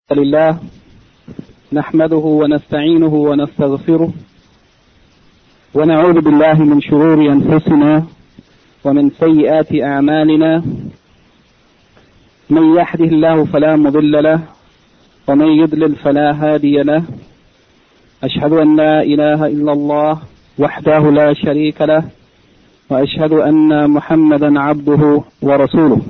لله نحمده ونستعينه ونستغفره ونعوذ بالله من شرور أنفسنا ومن سيئات أعمالنا. من يهده الله فلا مضل له ومن يضلل فلا هادي له. أشهد أن لا إله إلا الله وحده لا شريك له وأشهد أن محمدا عبده ورسوله.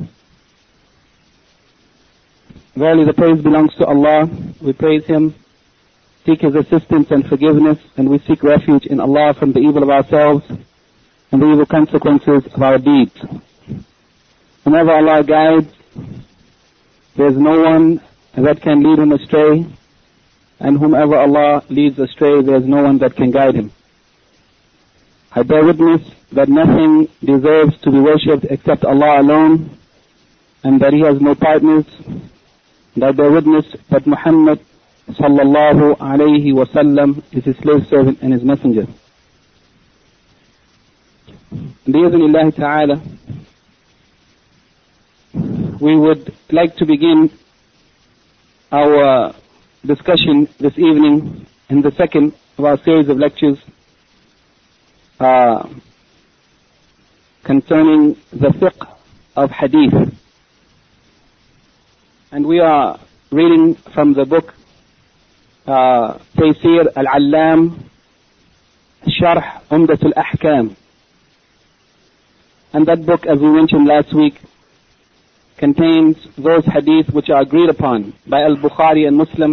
Verily the praise belongs to Allah. We praise Him, seek His assistance and forgiveness, and we seek refuge in Allah from the evil of ourselves and the evil consequences of our deeds. Whenever Allah guides, there is no one that can lead him astray, and whomever Allah leads astray, there is no one that can guide him. I bear witness that nothing deserves to be worshipped except Allah alone, and that He has no partners. And I bear witness that Muhammad sallallahu alayhi wa sallam is His slave servant and His messenger. Bi-idhnillahi ta'ala, we would like to begin our discussion this evening in the second of our series of lectures concerning the fiqh of hadith. And we are reading from the book Taysir al-Allam Sharh Umdat al-Ahkam. And that book, as we mentioned last week, contains those hadith which are agreed upon by Al-Bukhari and Muslim,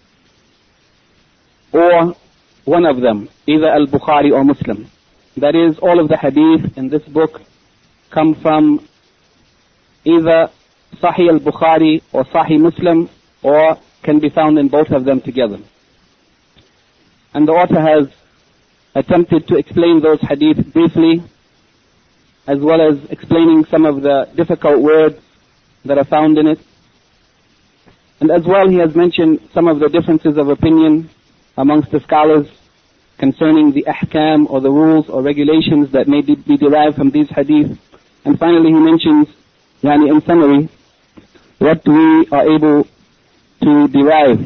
or one of them, either Al-Bukhari or Muslim. That is, all of the hadith in this book come from either Sahih al-Bukhari or Sahih Muslim, or can be found in both of them together. And the author has attempted to explain those hadith briefly, as well as explaining some of the difficult words that are found in it. And as well, he has mentioned some of the differences of opinion amongst the scholars concerning the ahkam, or the rules or regulations that may be derived from these hadith. And finally, he mentions, in summary, what we are able to derive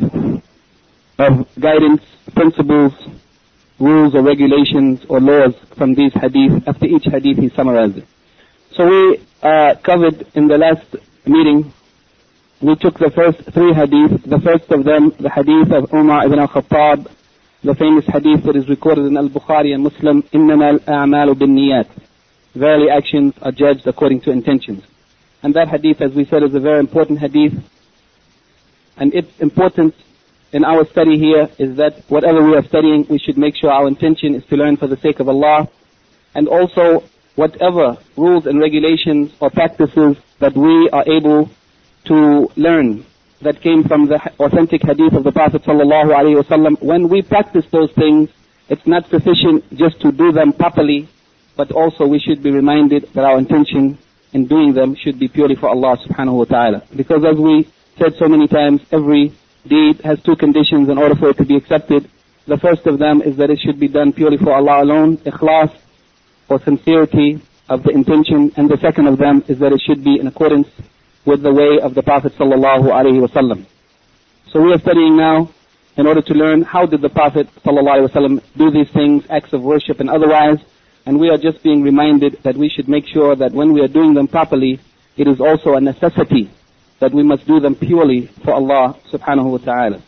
of guidance, principles, rules or regulations or laws from these hadith. After each hadith he summarized it. So we covered in the last meeting, we took the first three hadith. The first of them, the hadith of Umar ibn al-Khattab, the famous hadith that is recorded in Al-Bukhari and Muslim, إِنَّمَا الْأَعْمَالُ بِالنِّيَّاتِ. Verily actions are judged according to intentions. And that hadith, as we said, is a very important hadith. And its importance in our study here is that whatever we are studying, we should make sure our intention is to learn for the sake of Allah. And also, whatever rules and regulations or practices that we are able to learn that came from the authentic hadith of the Prophet sallallahu alaihi wasallam, when we practice those things, it's not sufficient just to do them properly, but also we should be reminded that our intention in doing them should be purely for Allah subhanahu wa ta'ala. Because as we said so many times, every deed has two conditions in order for it to be accepted. The first of them is that it should be done purely for Allah alone, ikhlas, or sincerity of the intention. And the second of them is that it should be in accordance with the way of the Prophet sallallahu alaihi wasallam. So we are studying now in order to learn how did the Prophet sallallahu alaihi wasallam do these things, acts of worship and otherwise. And we are just being reminded that we should make sure that when we are doing them properly, it is also a necessity that we must do them purely for Allah subhanahu wa ta'ala.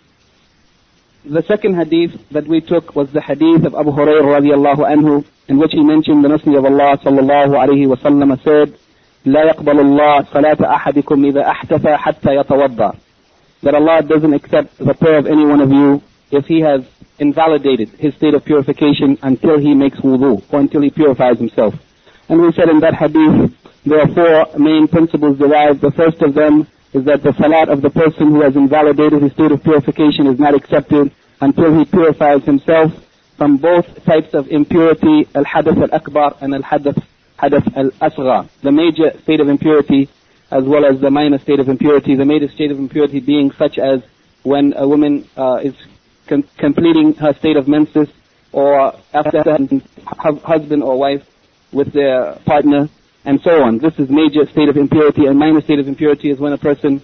The second hadith that we took was the hadith of Abu Hurairah radiallahu anhu, in which he mentioned the Messenger of Allah sallallahu alayhi wa sallam said, لا يقبل الله صلاة أحدكم إذا أحدث حتى يتوضأ. That Allah doesn't accept the prayer of any one of you if he has invalidated his state of purification until he makes wudu, or until he purifies himself. And we said in that hadith, there are four main principles derived. The first of them is that the salat of the person who has invalidated his state of purification is not accepted until he purifies himself from both types of impurity, al-hadath al-akbar and al-hadath al-asghar. The major state of impurity as well as the minor state of impurity. The major state of impurity being such as when a woman is completing her state of menses, or after husband or wife with their partner, and so on. This is major state of impurity. And minor state of impurity is when a person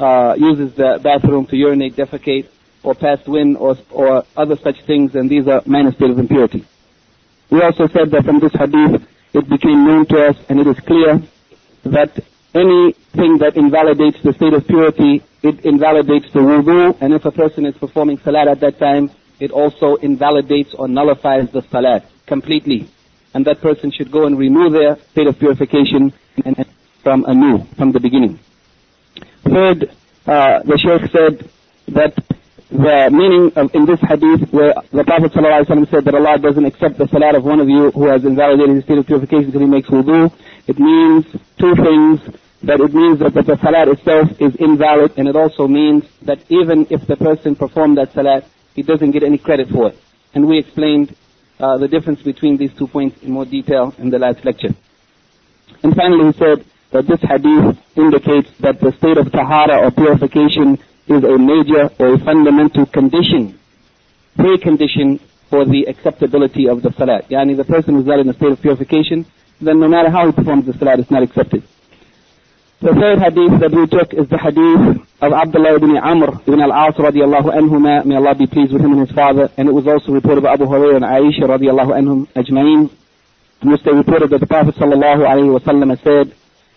uses the bathroom to urinate, defecate, or pass wind, or other such things, and these are minor state of impurity. We also said that from this hadith, it became known to us, and it is clear that anything that invalidates the state of purity, it invalidates the wudu, and if a person is performing salat at that time, it also invalidates or nullifies the salat completely. And that person should go and renew their state of purification from anew, from the beginning. Third, the Shaykh said that the meaning of in this hadith where the Prophet ﷺ said that Allah doesn't accept the salat of one of you who has invalidated his state of purification because he makes wudu, it means two things. That it means that the salat itself is invalid, and it also means that even if the person performed that salat, he doesn't get any credit for it. And we explained the difference between these 2 points in more detail in the last lecture. And finally he said that this hadith indicates that the state of tahara or purification is a major or a fundamental condition, precondition for the acceptability of the salat. Yani the person who's not in a state of purification, then no matter how he performs the salat, it's not accepted. The third hadith that we took is the hadith of Abdullah ibn Amr ibn al-As radiallahu anhuma, may Allah be pleased with him and his father, and it was also reported by Abu Hurairah and Aisha radiallahu anhum ajma'in, in which they reported that the Prophet sallallahu alayhi wa sallam said,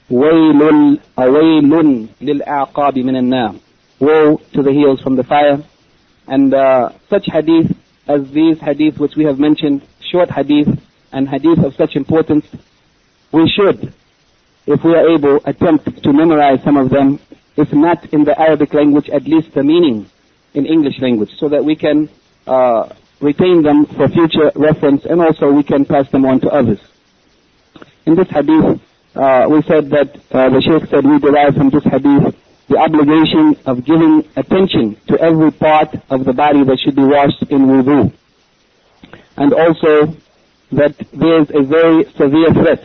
Waylun lil-a'qabi min an-nar, woe to the heels from the fire. And such hadith as these hadith which we have mentioned, short hadith and hadith of such importance, we should, if we are able, attempt to memorize some of them, if not in the Arabic language, at least the meaning in English language, so that we can retain them for future reference, and also we can pass them on to others. In this hadith, we said that the Shaykh said we derive from this hadith the obligation of giving attention to every part of the body that should be washed in wudu, and also that there is a very severe threat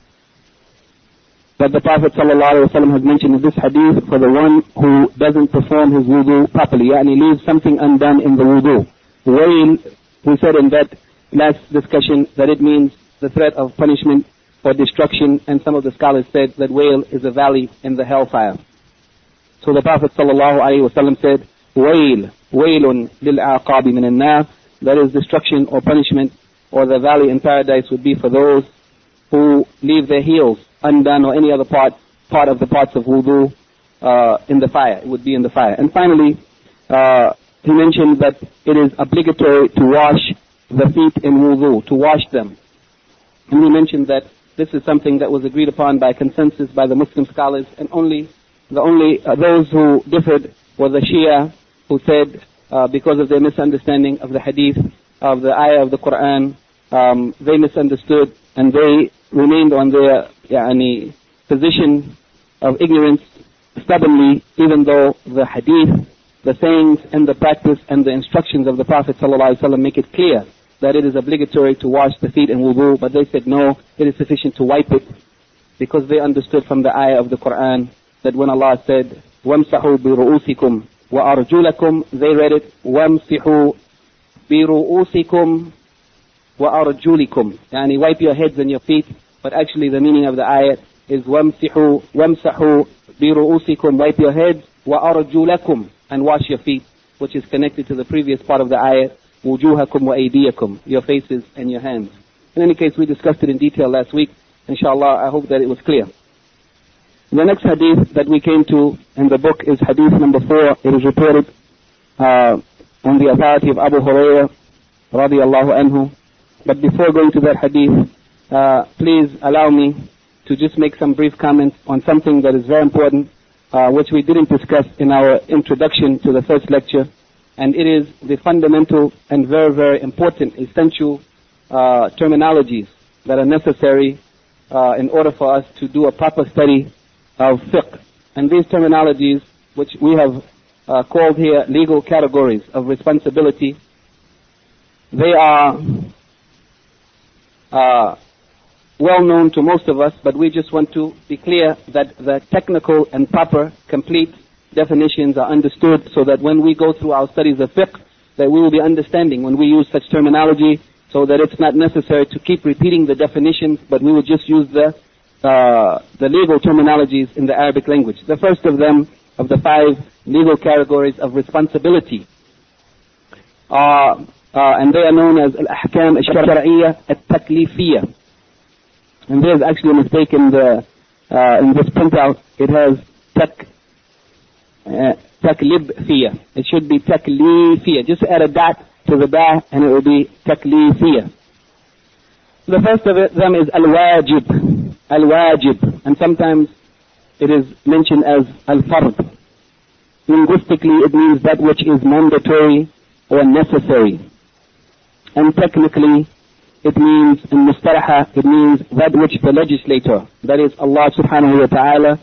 that the Prophet ﷺ has mentioned in this hadith for the one who doesn't perform his wudu properly, and he leaves something undone in the wudu. Wail, we said in that last discussion that it means the threat of punishment or destruction, and some of the scholars said that wail is a valley in the hellfire. So the Prophet ﷺ said, Wail, wailun lil-a'qabi min an-nar, that is destruction or punishment, or the valley in paradise would be for those who leave their heels undone, or any other part of the parts of wudu in the fire. It would be in the fire. And finally, he mentioned that it is obligatory to wash the feet in wudu, to wash them. And he mentioned that this is something that was agreed upon by consensus by the Muslim scholars, and those who differed were the Shia, who said because of their misunderstanding of the hadith, of the ayah of the Quran, they misunderstood and they remained on their position of ignorance stubbornly, even though the hadith, the sayings and the practice and the instructions of the Prophet ﷺ make it clear that it is obligatory to wash the feet in wudu, but they said no, it is sufficient to wipe it, because they understood from the ayah of the Quran that when Allah said وَامْسَحُوا بِرُؤُوسِكُمْ وَأَرْجُلَكُمْ, they read it وَامْسِحُوا بِرُؤُوسِكُمْ وَأَرْجُلِكُمْ, yani wipe your heads and your feet, but actually the meaning of the ayat is وَامْسَحُوا بِرُؤُوسِكُمْ, wipe your heads, وَأَرْجُلَكُمْ, and wash your feet, which is connected to the previous part of the ayat, وُجُوهَكُمْ وَأَيْدِيَكُمْ, your faces and your hands. In any case, we discussed it in detail last week. Inshallah, I hope that it was clear. The next hadith that we came to in the book is hadith number 4. It is reported on the authority of Abu Hurairah radiallahu anhu. But before going to that hadith, please allow me to just make some brief comments on something that is very important, which we didn't discuss in our introduction to the first lecture, and it is the fundamental and very, very important, essential terminologies that are necessary in order for us to do a proper study of fiqh. And these terminologies, which we have called here legal categories of responsibility, they are well known to most of us, but we just want to be clear that the technical and proper, complete definitions are understood, so that when we go through our studies of fiqh, that we will be understanding when we use such terminology, so that it's not necessary to keep repeating the definitions, but we will just use the legal terminologies in the Arabic language. The first of them of the 5 legal categories of responsibility. And they are known as al-ahkam al-shar'iyya al-taklifiyya. And there's actually a mistake in this printout. It has taklifiyya. It should be taklifiyya. Just add a dot to the ba and it will be taklifiyya. The first of them is al-wajib. Al-wajib. And sometimes it is mentioned as al-fard. Linguistically it means that which is mandatory or necessary. And technically it means, in mustalaha, it means that which the legislator, that is Allah subhanahu wa ta'ala,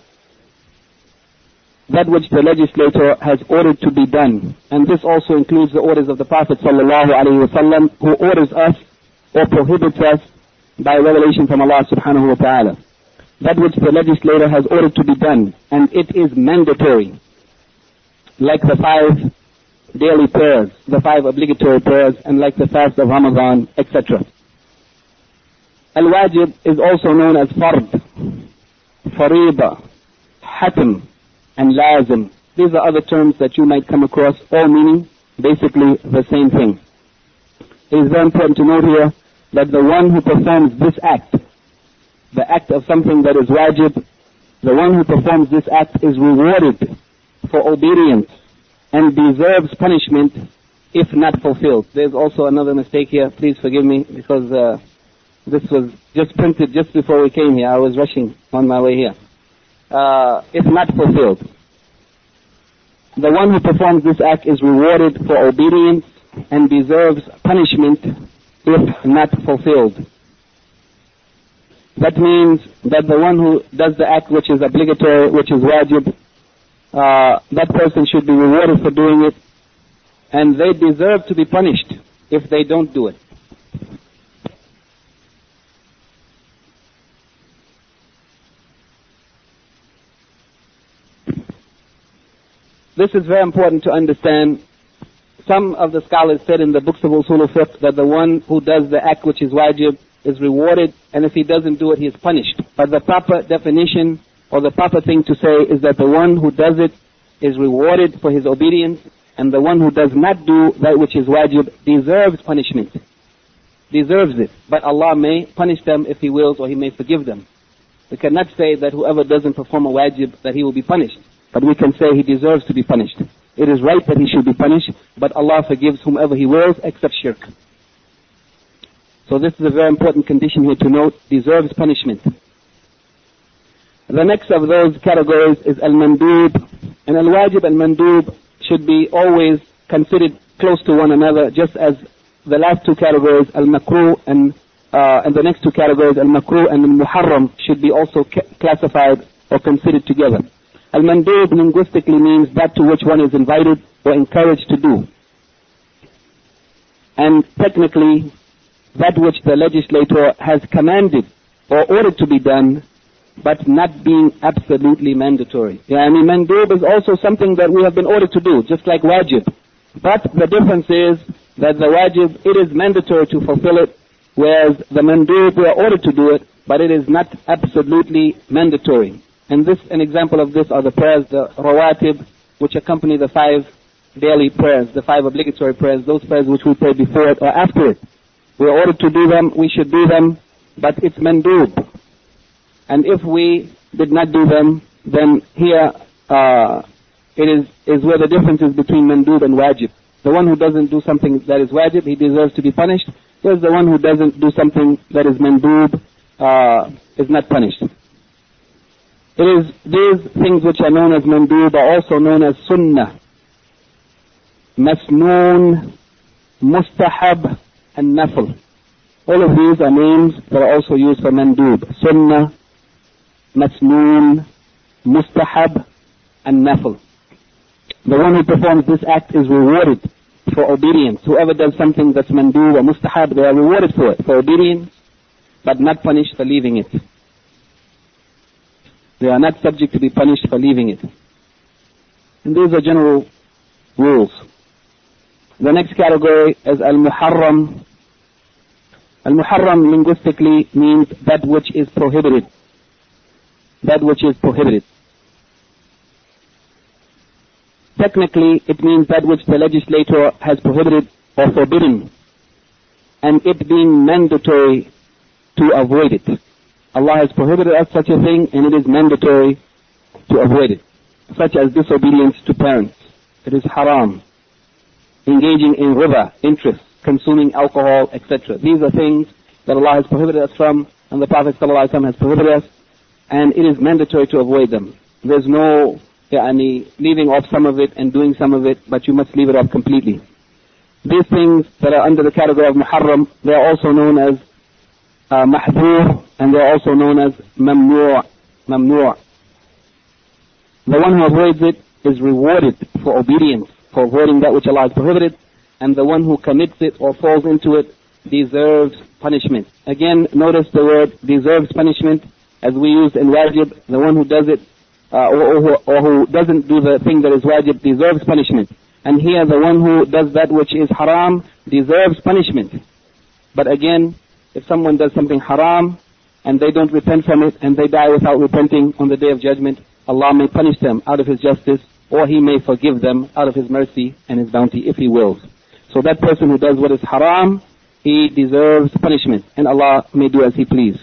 that which the legislator has ordered to be done. And this also includes the orders of the Prophet sallallahu alaihi wasallam, who orders us or prohibits us by revelation from Allah subhanahu wa ta'ala. That which the legislator has ordered to be done, and it is mandatory. Like the 5 daily prayers, the 5 obligatory prayers, and like the fast of Ramadan, etc. Al-wajib is also known as fard, fariba, hatim, and lazim. These are other terms that you might come across, all meaning basically the same thing. It is very important to note here that the one who performs this act, the act of something that is wajib, the one who performs this act is rewarded for obedience and deserves punishment if not fulfilled. There's also another mistake here. Please forgive me because this was just printed just before we came here. I was rushing on my way here. If not fulfilled. The one who performs this act is rewarded for obedience and deserves punishment if not fulfilled. That means that the one who does the act which is obligatory, which is wajib, that person should be rewarded for doing it, and they deserve to be punished if they don't do it. This is very important to understand. Some of the scholars said in the books of Usul al-Fiqh that the one who does the act which is wajib is rewarded, and if he doesn't do it, he is punished. But the proper definition, or the proper thing to say, is that the one who does it is rewarded for his obedience, and the one who does not do that which is wajib deserves punishment. Deserves it. But Allah may punish them if He wills, or He may forgive them. We cannot say that whoever doesn't perform a wajib, that he will be punished. But we can say he deserves to be punished. It is right that he should be punished, but Allah forgives whomever He wills except shirk. So this is a very important condition here to note, deserves punishment. The next of those categories is al-mandub. And al-wajib and mandub should be always considered close to one another, just as the last 2 categories, al-makruh and the next 2 categories, al-makruh and al-muharram, should be also classified or considered together. Al-mandub linguistically means that to which one is invited or encouraged to do. And technically, that which the legislator has commanded or ordered to be done, but not being absolutely mandatory. Mandub is also something that we have been ordered to do, just like wajib. But the difference is that the wajib, it is mandatory to fulfill it, whereas the mandub, we are ordered to do it, but it is not absolutely mandatory. And an example of this are the prayers, the rawatib, which accompany the 5 daily prayers, the 5 obligatory prayers, those prayers which we pray before it or after it. We are ordered to do them, we should do them, but it's mandub. And if we did not do them, then here it is where the difference is between mandub and wajib. The one who doesn't do something that is wajib, he deserves to be punished. Whereas the one who doesn't do something that is mandub is not punished. These things which are known as mandub are also known as sunnah, masnoon, mustahab, and nafl. All of these are names that are also used for mandub. Sunnah, masnoon, mustahab, and nafl. The one who performs this act is rewarded for obedience. Whoever does something that's mandub or mustahab, they are rewarded for it, for obedience, but not punished for leaving it. They are not subject to be punished for leaving it. And these are general rules. The next category is al-muharram. Al-muharram linguistically means that which is prohibited. That which is prohibited. technically it means that which the legislator has prohibited or forbidden, and it being mandatory to avoid it. Allah has prohibited us such a thing, and it is mandatory to avoid it, such as disobedience to parents. It is haram. Engaging in riba, interest, consuming alcohol, etc. These are things that Allah has prohibited us from, and the Prophet ﷺ has prohibited us, and it is mandatory to avoid them. There's no leaving off some of it and doing some of it, but you must leave it off completely. These things that are under the category of muharram, they are also known as mahdhur, and they are also known as mamnu'. The one who avoids it is rewarded for obedience, for avoiding that which Allah has prohibited, and the one who commits it or falls into it deserves punishment. Again, notice the word deserves punishment, as we used in wajib. The one who does it or who doesn't do the thing that is wajib deserves punishment. And here the one who does that which is haram deserves punishment. But again, if someone does something haram and they don't repent from it and they die without repenting on the Day of Judgment, Allah may punish them out of His justice, or He may forgive them out of His mercy and His bounty if He wills. So that person who does what is haram, he deserves punishment, and Allah may do as He please.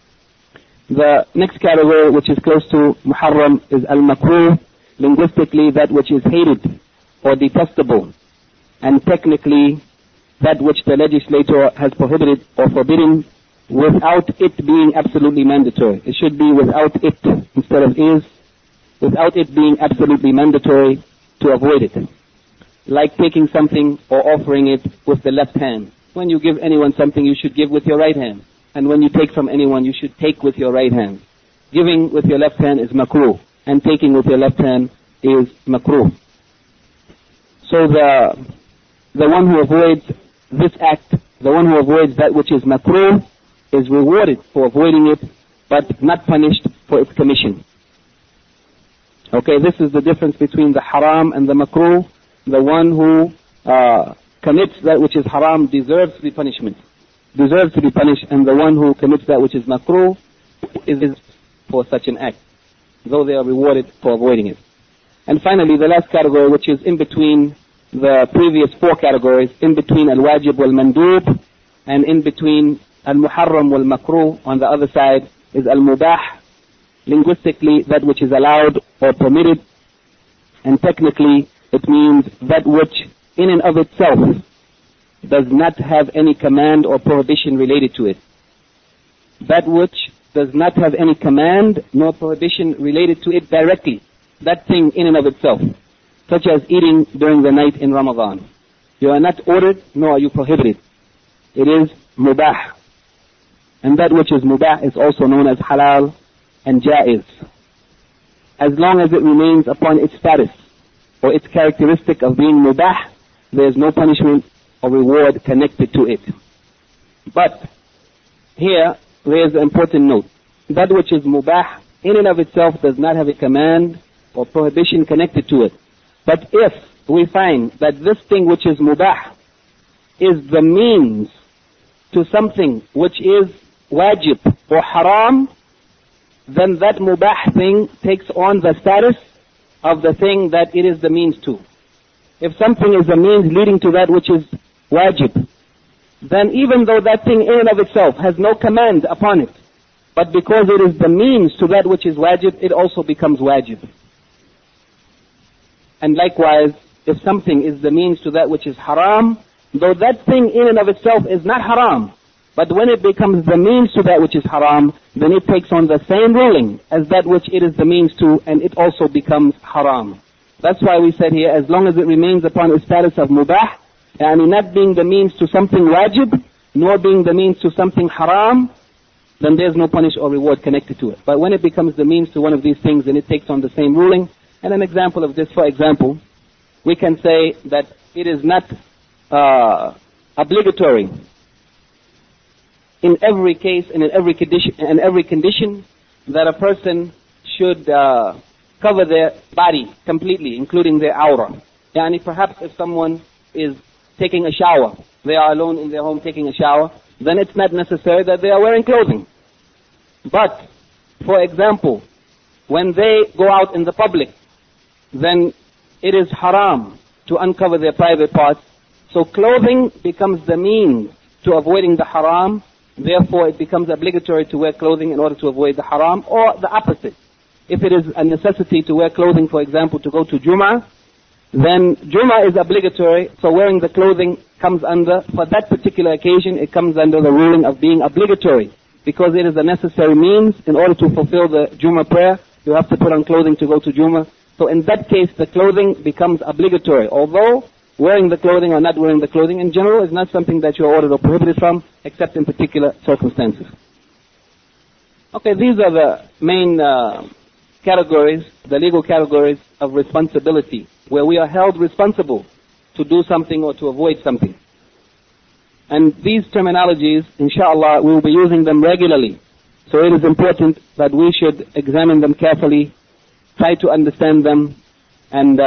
The next category, which is close to muharram, is al-makruh, linguistically that which is hated or detestable, and technically that which the legislator has prohibited or forbidden without it being absolutely mandatory. It should be without it instead of is, without it being absolutely mandatory to avoid it. Like taking something or offering it with the left hand. When you give anyone something, you should give with your right hand. And when you take from anyone, you should take with your right hand. Giving with your left hand is makruh, and taking with your left hand is makruh. So the one who avoids this act, the one who avoids that which is makruh, is rewarded for avoiding it, but not punished for its commission. Okay, this is the difference between the haram and the makruh. The one who commits that which is haram deserves to be punished, and the one who commits that which is makruh is for such an act, though they are rewarded for avoiding it. And finally, the last category, which is in between the previous four categories, in between al-wajib wal-mandub, and in between al-muharram wal-makruh, on the other side is al-mubah, linguistically that which is allowed or permitted, and technically it means that which in and of itself does not have any command or prohibition related to it. That which does not have any command nor prohibition related to it directly. That thing in and of itself. Such as eating during the night in Ramadan. You are not ordered nor are you prohibited. It is mubah. And that which is mubah is also known as halal and jaiz. As long as it remains upon its status or its characteristic of being mubah, there is no punishment or reward connected to it. But here there is an important note. That which is mubah in and of itself does not have a command or prohibition connected to it. But if we find that this thing which is mubah is the means to something which is wajib or haram, then that mubah thing takes on the status of the thing that it is the means to. If something is the means leading to that which is wajib, then even though that thing in and of itself has no command upon it, but because it is the means to that which is wajib, it also becomes wajib. And likewise, if something is the means to that which is haram, though that thing in and of itself is not haram, but when it becomes the means to that which is haram, then it takes on the same ruling as that which it is the means to, and it also becomes haram. That's why we said here, as long as it remains upon its status of mubah, and not being the means to something wajib, nor being the means to something haram, then there's no punish or reward connected to it. But when it becomes the means to one of these things, then it takes on the same ruling. And an example of this, for example, we can say that it is not obligatory in every case and in every condition that a person should cover their body completely, including their awrah. Yani perhaps if someone is taking a shower, they are alone in their home taking a shower, then it's not necessary that they are wearing clothing. But, for example, when they go out in the public, then it is haram to uncover their private parts. So clothing becomes the means to avoiding the haram. Therefore, it becomes obligatory to wear clothing in order to avoid the haram, or the opposite. If it is a necessity to wear clothing, for example, to go to Jum'ah, then Jum'ah is obligatory, so wearing the clothing comes under, for that particular occasion, it comes under the ruling of being obligatory, because it is a necessary means. In order to fulfill the Jum'ah prayer, you have to put on clothing to go to Jum'ah. So in that case, the clothing becomes obligatory, although wearing the clothing or not wearing the clothing in general is not something that you are ordered or prohibited from, except in particular circumstances. Okay, these are the main categories, the legal categories of responsibility, where we are held responsible to do something or to avoid something. And these terminologies, inshallah, we will be using them regularly. So it is important that we should examine them carefully, try to understand them, and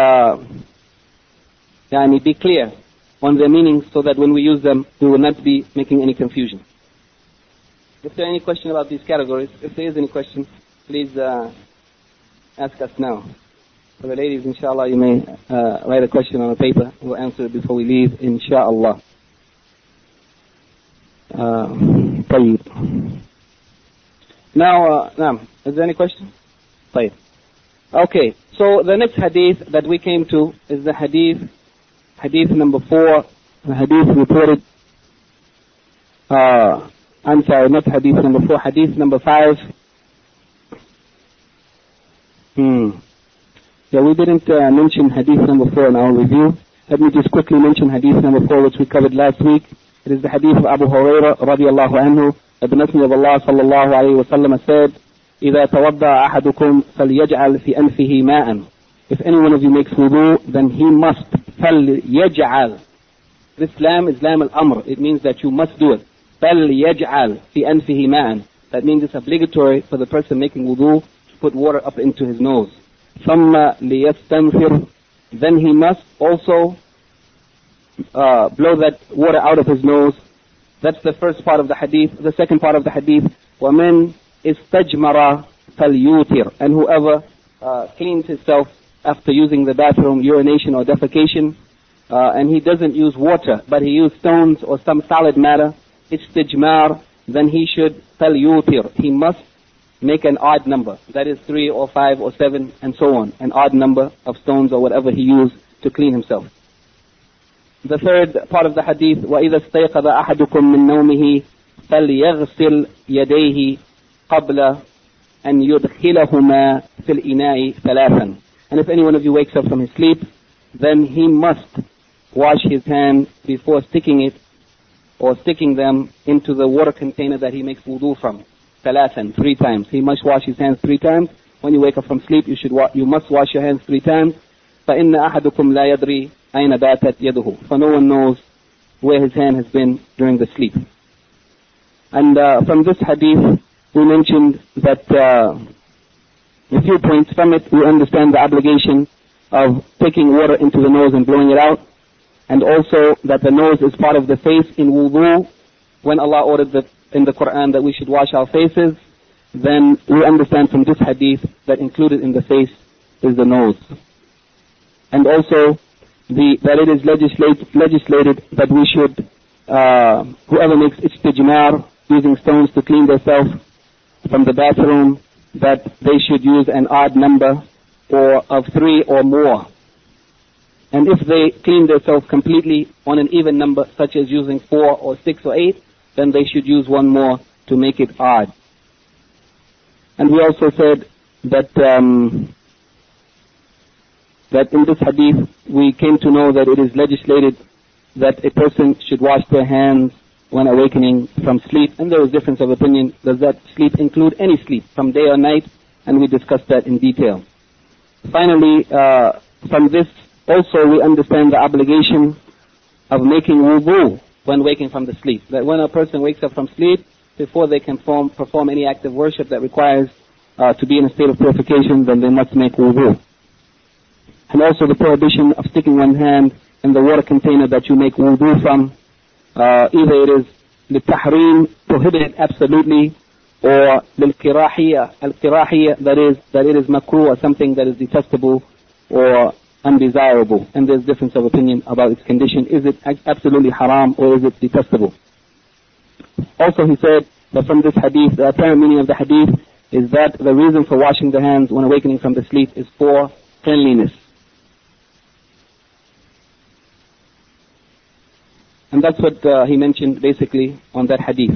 be clear on their meanings, so that when we use them, we will not be making any confusion. If there are any question about these categories, if there is any question, please ask us now. For the ladies, inshallah, you may write a question on a paper. We'll answer it before we leave, inshallah. طيب. Now, is there any question? طيب. Okay, so the next hadith that we came to is the hadith number 4, the hadith reported, I'm sorry, not hadith number 4, hadith number 5. Yeah, we didn't mention hadith number 4 in our review. Let me just quickly mention hadith number 4, which we covered last week. It is the hadith of Abu Hurairah radiallahu anhu, that the Messenger of Allah sallallahu alayhi wa sallam said, إِذَا تَوَضَّأَ أَحَدُكُمْ فَلْيَجْعَلْ فِي أَنْفِهِ مَاءً. If any one of you makes wudu, then he must. فَلْيَجْعَلْ. This lam is lam al-amr. It means that you must do it. فَلْيَجْعَلْ فِي أَنْفِهِ مَاءً. That means it's obligatory for the person making wudu to put water up into his nose. ثُمَّ لِيَسْتَنْفِرْ. Then he must also blow that water out of his nose. That's the first part of the hadith. The second part of the hadith, وَمَنْ إِسْتَجْمَرَ فَلْيُوتِرْ. And whoever cleans himself after using the bathroom, urination or defecation, and he doesn't use water, but he used stones or some solid matter, istijmar, then he should فَلْيُوتِرْ. He must make an odd number. That is 3 or 5 or 7 and so on. An odd number of stones or whatever he used to clean himself. The third part of the hadith, وَإِذَا اسْتَيْقَظَ أَحَدُكُم مِّن نَوْمِهِ فَلْيَغْسِلْ يَدَيْهِ قَبْلَ أَنْ يُدْخِلَهُمَا فِي الْإِنَاءِ ثَلَاثًا. And if any one of you wakes up from his sleep, then he must wash his hands before sticking them into the water container that he makes wudu from. ثَلَاثًا, 3 times. He must wash his hands 3 times. When you wake up from sleep, you must wash your hands 3 times. فَإِنَّ أَحَدُكُمْ لَا يَدْرِي أَيْنَ بَاتَتْ يَدُهُ. For no one knows where his hand has been during the sleep. And from this hadith, we mentioned that a few points from it. We understand the obligation of taking water into the nose and blowing it out, and also that the nose is part of the face in wudu. When Allah ordered in the Quran that we should wash our faces, then we understand from this hadith that included in the face is the nose. And also that it is legislated that we should, whoever makes istijmar, using stones to clean themselves from the bathroom, that they should use an odd number or of 3 or more. And if they clean themselves completely on an even number, such as using 4 or 6 or 8, then they should use 1 more to make it odd. And we also said that that in this hadith we came to know that it is legislated that a person should wash their hands when awakening from sleep. And there was difference of opinion. Does that sleep include any sleep, from day or night? And we discussed that in detail. Finally, from this also we understand the obligation of making wudu when waking from the sleep. That when a person wakes up from sleep, before they can perform any act of worship that requires to be in a state of purification, then they must make wudu. And also the prohibition of sticking one hand in the water container that you make wudu from. Either it is للتحريم, prohibited absolutely, or للكراهية, al-kirahiyya, that it is makruh, or something that is detestable, or undesirable, and there's difference of opinion about its condition. Is it absolutely haram or is it detestable? Also he said that from this hadith, the apparent meaning of the hadith is that the reason for washing the hands when awakening from the sleep is for cleanliness. And that's what he mentioned basically on that hadith.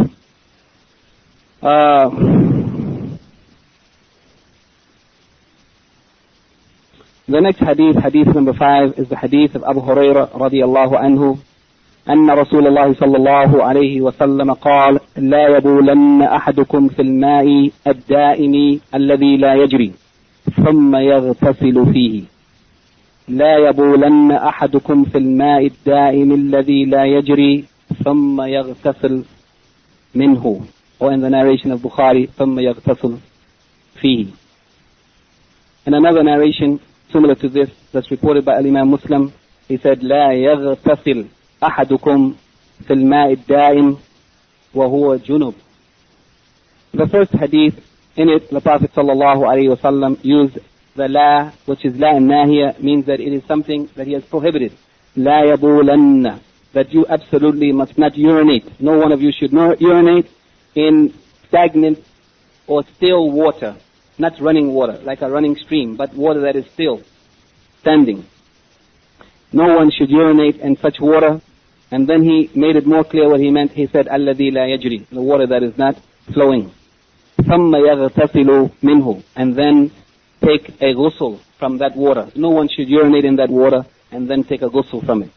The next hadith, hadith number 5, is the hadith of Abu Hurairah radiyallahu anhu. أن رسول الله صلى الله عليه وسلم قال لا يبولن أحدكم في الماء الدائم الذي لا يجري ثم يغتسل فيه. لا يبولن أحدكم في الماء الدائم الذي لا يجري ثم يغتسل منه. Or in the narration of Bukhari, ثم يغتسل فيه. In another narration similar to this, that's reported by Imam Muslim, he said لا يغتسل أحدكم في الماء الدائم وهو جنب. The first hadith, in it the Prophet ﷺ used the la, which is la nahiya, means that it is something that he has prohibited. La yabulanna, that you absolutely must not urinate. No one of you should urinate in stagnant or still water, not running water, like a running stream, but water that is still, standing. No one should urinate in such water. And then he made it more clear what he meant. He said, الَّذِي لَا يَجْرِي, the water that is not flowing. ثُمَّ يَغْتَسِلُ مِنْهُ, and then take a ghusl from that water. No one should urinate in that water and then take a ghusl from it.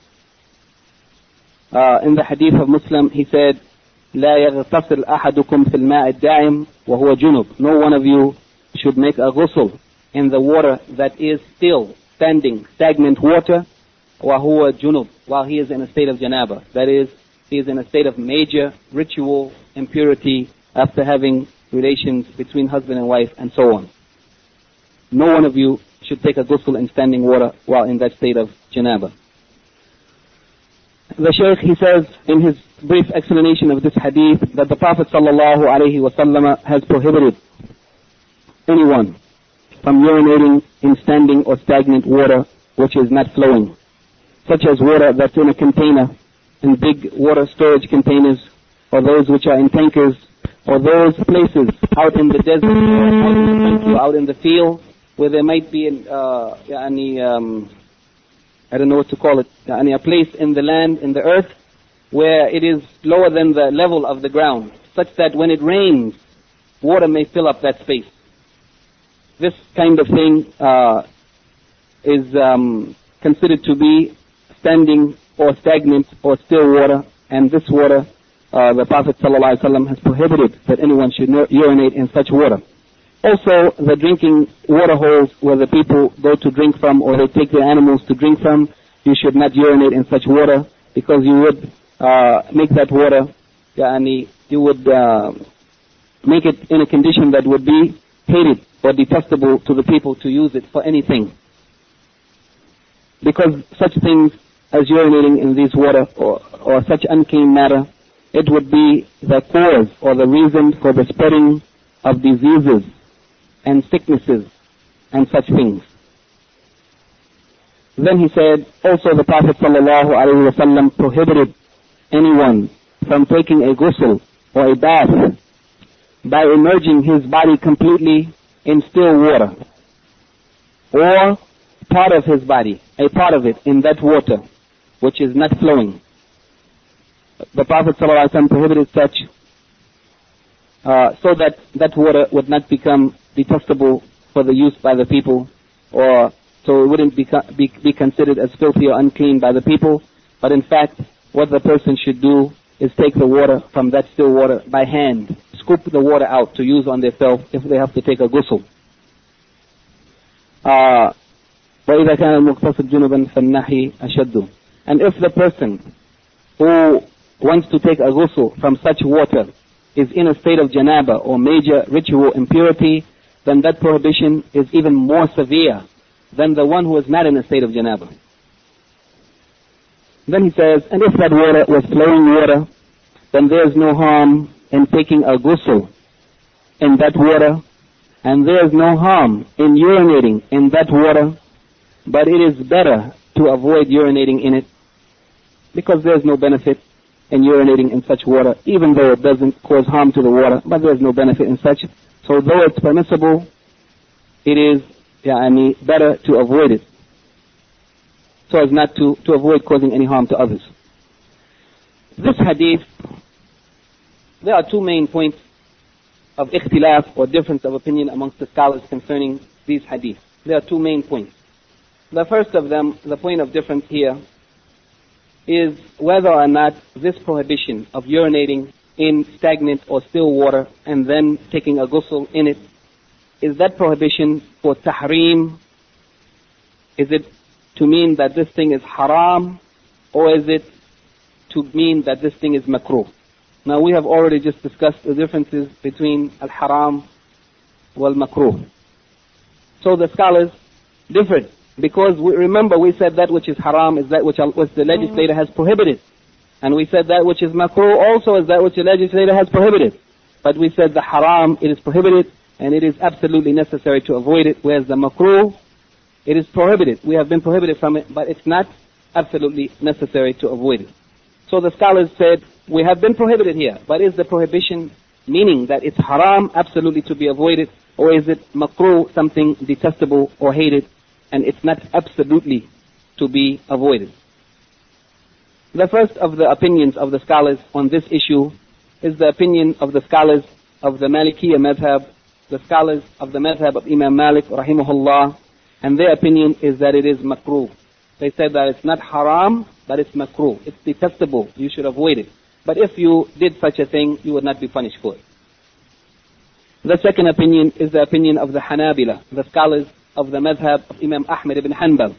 In the hadith of Muslim, he said, لا يغتسل أحدكم في الماء الدائم وهو جنب. No one of you should make a ghusl in the water that is still standing, stagnant water, وهو جنب, while he is in a state of janaba. That is, he is in a state of major ritual impurity after having relations between husband and wife and so on. No one of you should take a ghusl in standing water while in that state of janaba. The Shaykh, he says in his brief explanation of this hadith that the Prophet ﷺ has prohibited anyone from urinating in standing or stagnant water which is not flowing, such as water that's in a container, in big water storage containers, or those which are in tankers, or those places out in the desert, or out in the field, where there might be I don't know what to call it, a place in the land, in the earth, where it is lower than the level of the ground, such that when it rains, water may fill up that space. This kind of thing is considered to be standing or stagnant or still water, and this water, the Prophet ﷺ has prohibited that anyone should urinate in such water. Also, the drinking water holes where the people go to drink from, or they take their animals to drink from, you should not urinate in such water, because you would make that water, you would make it in a condition that would be hated or detestable to the people to use it for anything. Because such things as urinating in this water or such unclean matter, it would be the cause or the reason for the spreading of diseases and sicknesses and such things. Then he said, also the Prophet ﷺ prohibited anyone from taking a ghusl or a bath by immersing his body completely in still water, or part of his body, a part of it, in that water which is not flowing. The Prophet ﷺ prohibited such so that that water would not become detestable for the use by the people, or so it wouldn't be considered as filthy or unclean by the people. But in fact, what the person should do is take the water from that still water by hand, scoop the water out to use on themselves if they have to take a ghusl. وَإِذَا كَانَ الْمُغْتَسِلُ جُنُبًا فَالنَّحِي أَشَدُّ. And if the person who wants to take a ghusl from such water is in a state of janaba or major ritual impurity, then that prohibition is even more severe than the one who is not in a state of janaba. Then he says, and if that water was flowing water, then there is no harm in taking a ghusl in that water, and there is no harm in urinating in that water, but it is better to avoid urinating in it because there's no benefit in urinating in such water, even though it doesn't cause harm to the water, but there's no benefit in such. So though it's permissible, it is better to avoid it, so as not to avoid causing any harm to others. This hadith, there are two main points of ikhtilaf or difference of opinion amongst the scholars concerning these hadiths. There are two main points. The first of them, the point of difference here, is whether or not this prohibition of urinating in stagnant or still water and then taking a ghusl in it, is that prohibition for tahrim? Is it to mean that this thing is haram, or is it to mean that this thing is makruh? Now we have already just discussed the differences between al-haram wal-makruh. So the scholars differed, because remember we said that which is haram is that which the legislator has prohibited. And we said that which is makruh also is that which the legislator has prohibited. But we said the haram, it is prohibited and it is absolutely necessary to avoid it, whereas the makruh, it is prohibited. We have been prohibited from it, but it's not absolutely necessary to avoid it. So the scholars said, we have been prohibited here, but is the prohibition meaning that it's haram, absolutely to be avoided, or is it makruh, something detestable or hated, and it's not absolutely to be avoided? The first of the opinions of the scholars on this issue is the opinion of the scholars of the Malikiyya madhab, the scholars of the madhab of Imam Malik rahimahullah, and their opinion is that it is makruh. They said that it's not haram, but it's makruh. It's detestable. You should avoid it. But if you did such a thing, you would not be punished for it. The second opinion is the opinion of the Hanabila, the scholars of the madhab of Imam Ahmad ibn Hanbal.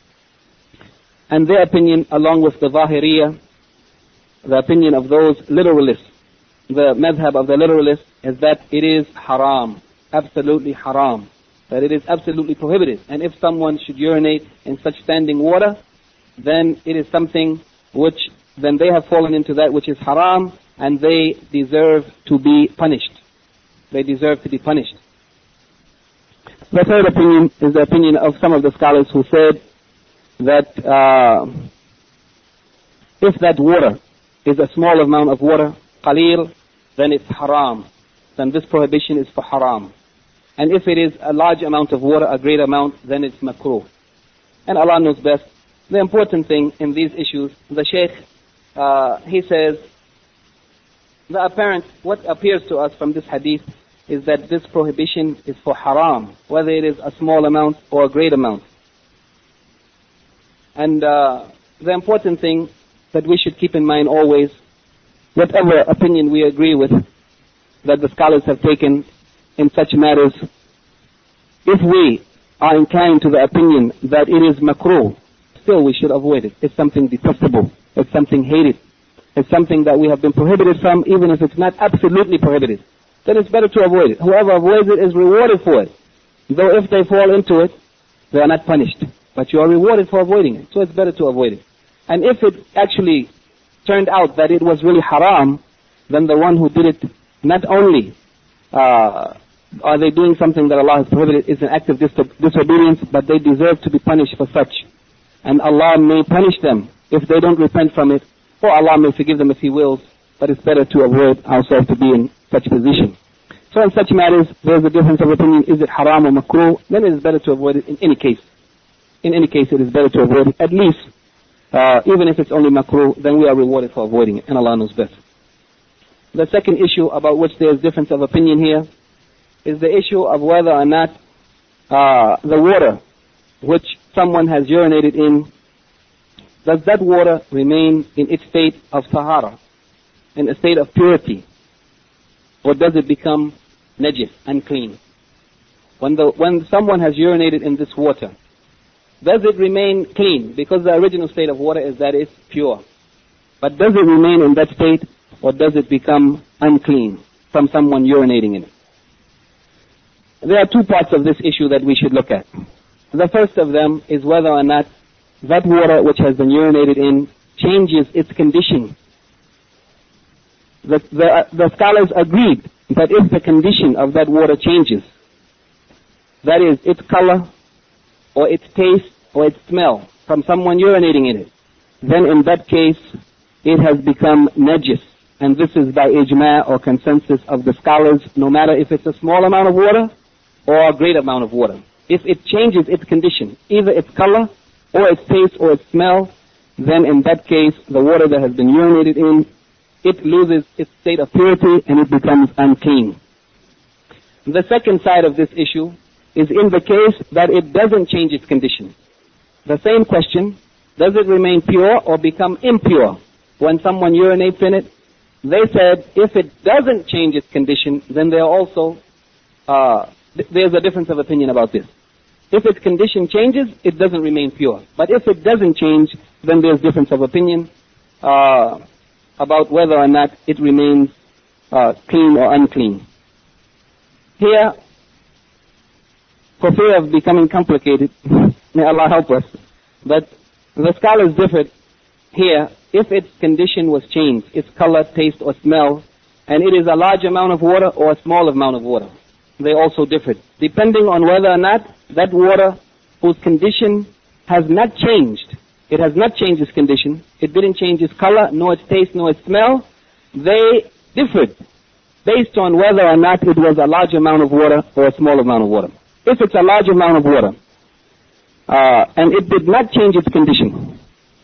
And their opinion, along with the Zahiriyya, the opinion of those literalists, the madhab of the literalists, is that it is haram, absolutely haram, that it is absolutely prohibited. And if someone should urinate in such standing water, then it is something which, then they have fallen into that which is haram, and they deserve to be punished. They deserve to be punished. The third opinion is the opinion of some of the scholars who said that if that water is a small amount of water, qalil, then it's haram. Then this prohibition is for haram. And if it is a large amount of water, a great amount, then it's makruh. And Allah knows best. The important thing in these issues, the Shaykh, he says, what appears to us from this hadith is that this prohibition is for haram, whether it is a small amount or a great amount. And the important thing that we should keep in mind always, whatever opinion we agree with, that the scholars have taken in such matters, if we are inclined to the opinion that it is makruh, still we should avoid it. It's something detestable. It's something hated. It's something that we have been prohibited from, even if it's not absolutely prohibited. Then it's better to avoid it. Whoever avoids it is rewarded for it. Though if they fall into it, they are not punished. But you are rewarded for avoiding it. So it's better to avoid it. And if it actually turned out that it was really haram, then the one who did it, not only are they doing something that Allah has prohibited, is an act of disobedience, but they deserve to be punished for such. And Allah may punish them if they don't repent from it, or Allah may forgive them if He wills, but it's better to avoid ourselves to be in such position. So in such matters, there's a difference of opinion, is it haram or makruh? Then it is better to avoid it in any case. In any case, it is better to avoid it, at least, even if it's only makruh, then we are rewarded for avoiding it, and Allah knows best. The second issue about which there is difference of opinion here is the issue of whether or not the water which someone has urinated in, does that water remain in its state of tahara, in a state of purity, or does it become najis, unclean? When someone has urinated in this water, does it remain clean? Because the original state of water is that it's pure. But does it remain in that state, or does it become unclean from someone urinating in it? There are two parts of this issue that we should look at. The first of them is whether or not that water which has been urinated in changes its condition. The scholars agreed that if the condition of that water changes, that is, its color, or its taste, or its smell from someone urinating in it, then in that case it has become najis. And this is by ijma' or consensus of the scholars, no matter if it's a small amount of water or a great amount of water. If it changes its condition, either its color or its taste or its smell, then in that case the water that has been urinated in, it loses its state of purity and it becomes unclean. The second side of this issue is in the case that it doesn't change its condition. The same question, does it remain pure or become impure when someone urinates in it? They said if it doesn't change its condition, then there are also, there's a difference of opinion about this. If its condition changes, it doesn't remain pure. But if it doesn't change, then there's difference of opinion about whether or not it remains clean or unclean. Here, for fear of becoming complicated, may Allah help us, but the scholars differed here. If its condition was changed, its color, taste, or smell, and it is a large amount of water or a small amount of water, they also differed, depending on whether or not that water whose condition has not changed, it has not changed its condition, it didn't change its color, nor its taste, nor its smell, they differed based on whether or not it was a large amount of water or a small amount of water. If it's a large amount of water, and it did not change its condition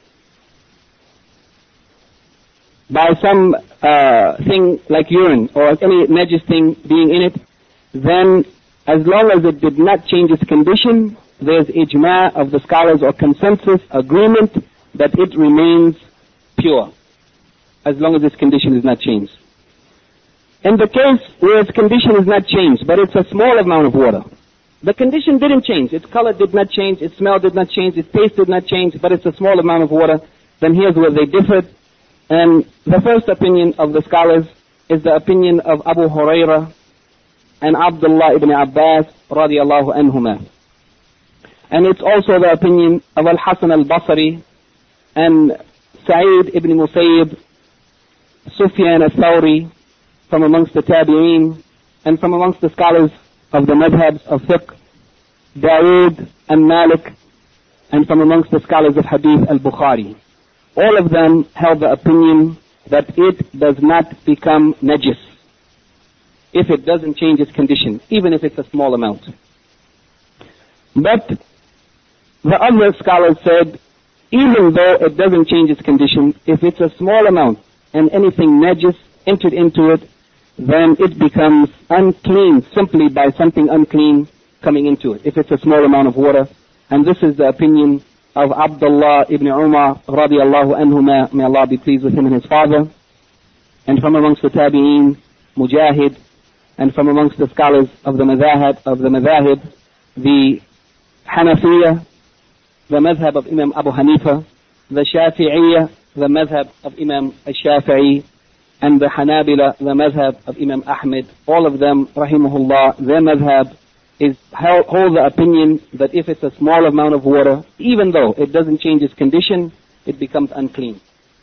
by some thing like urine or any najis thing being in it, then as long as it did not change its condition, there's ijma' of the scholars or consensus agreement that it remains pure as long as its condition is not changed. In the case where its condition is not changed, but it's a small amount of water, the condition didn't change, its color did not change, its smell did not change, its taste did not change, but it's a small amount of water, then here's where they differed. And the first opinion of the scholars is the opinion of Abu Hurairah and Abdullah ibn Abbas radiyallahu anhuma. And it's also the opinion of Al-Hasan al-Basri and Sa'id ibn Musayyib, Sufyan al-Thawri from amongst the Tabi'een, and from amongst the scholars of the madhabs of fiqh, Dawood and Malik, and from amongst the scholars of hadith al-Bukhari. All of them held the opinion that it does not become najis if it doesn't change its condition, even if it's a small amount. But the other scholars said, even though it doesn't change its condition, if it's a small amount and anything najis entered into it, then it becomes unclean simply by something unclean coming into it, if it's a small amount of water. And this is the opinion of Abdullah ibn Umar radiyallahu anhuma, may Allah be pleased with him and his father, and from amongst the Tabi'een, Mujahid, and from amongst the scholars of the madhahib, the Hanafiya, the madhab of Imam Abu Hanifa, the Shafi'iyya, the madhab of Imam al-Shafi'i, and the Hanabila, the madhab of Imam Ahmed. All of them, rahimahullah, their madhab is hold the opinion that if it's a small amount of water, even though it doesn't change its condition, it becomes unclean.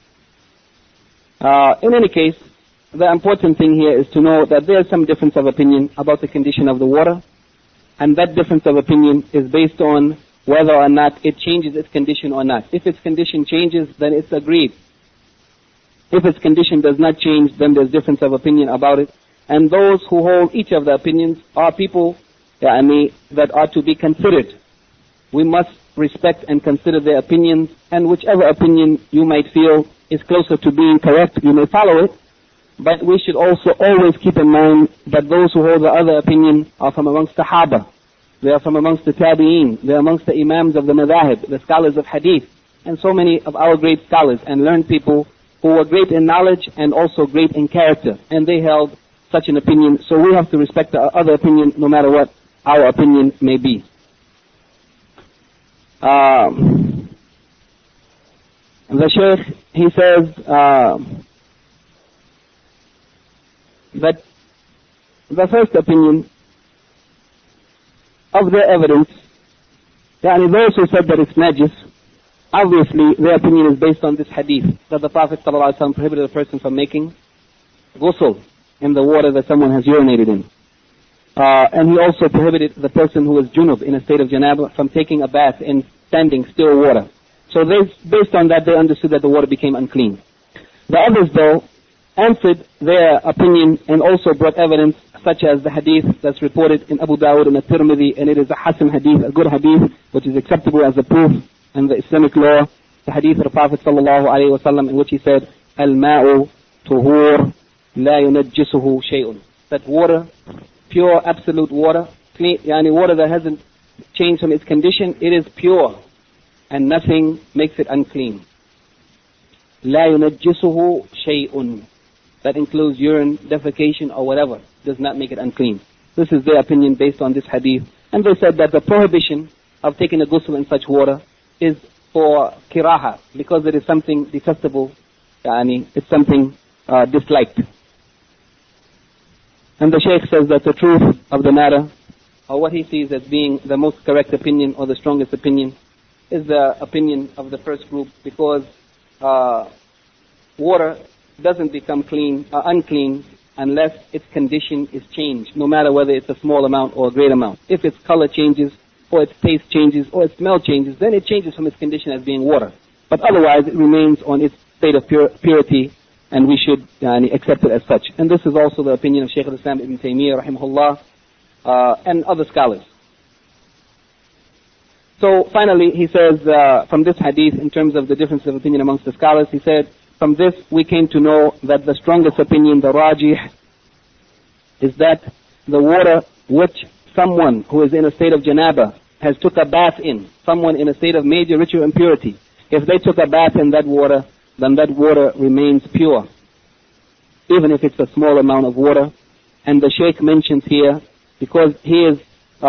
In any case, the important thing here is to know that there is some difference of opinion about the condition of the water, and that difference of opinion is based on whether or not it changes its condition or not. If its condition changes, then it's agreed. If its condition does not change, then there's difference of opinion about it. And those who hold each of the opinions are people that are to be considered. We must respect and consider their opinions, and whichever opinion you might feel is closer to being correct, you may follow it. But we should also always keep in mind that those who hold the other opinion are from amongst the Sahaba. They are from amongst the Tabi'een. They are amongst the Imams of the Madhahib, the scholars of Hadith, and so many of our great scholars and learned people who were great in knowledge and also great in character. And they held such an opinion. So we have to respect the other opinion no matter what our opinion may be. The Shaykh, he says that the first opinion of their evidence, those who said that it's najis, obviously their opinion is based on this hadith that the Prophet ﷺ prohibited a person from making ghusl in the water that someone has urinated in. And he also prohibited the person who was junub in a state of janaba from taking a bath in standing still water. So based on that, they understood that the water became unclean. The others, though, answered their opinion and also brought evidence, such as the hadith that's reported in Abu Dawud and At-Tirmidhi, and it is a Hasan hadith, a good hadith, which is acceptable as a proof in the Islamic law. The hadith of the Prophet ﷺ, in which he said, "Al-ma'u tuhur la yunajjisuhu shay'un." That water, pure, absolute water, clean, yani water that hasn't changed from its condition, it is pure, and nothing makes it unclean. La yunajjisuhu shay'un. That includes urine, defecation, or whatever, does not make it unclean. This is their opinion based on this hadith. And they said that the prohibition of taking a ghusl in such water is for kiraha, because it is something detestable, it's something disliked. And the Shaykh says that the truth of the matter, or what he sees as being the most correct opinion or the strongest opinion, is the opinion of the first group, because water doesn't become unclean unless its condition is changed, no matter whether it's a small amount or a great amount. If its color changes, or its taste changes, or its smell changes, then it changes from its condition as being water. But otherwise, it remains on its state of purity, and we should accept it as such. And this is also the opinion of Shaykh al-Islam Ibn Taymiyyah, rahimahullah, and other scholars. So finally, he says, from this hadith, in terms of the difference of opinion amongst the scholars, he said, from this we came to know that the strongest opinion, the rajih, is that the water which someone who is in a state of janaba has took a bath in, someone in a state of major ritual impurity, if they took a bath in that water, then that water remains pure, even if it's a small amount of water. And the Shaykh mentions here, because he is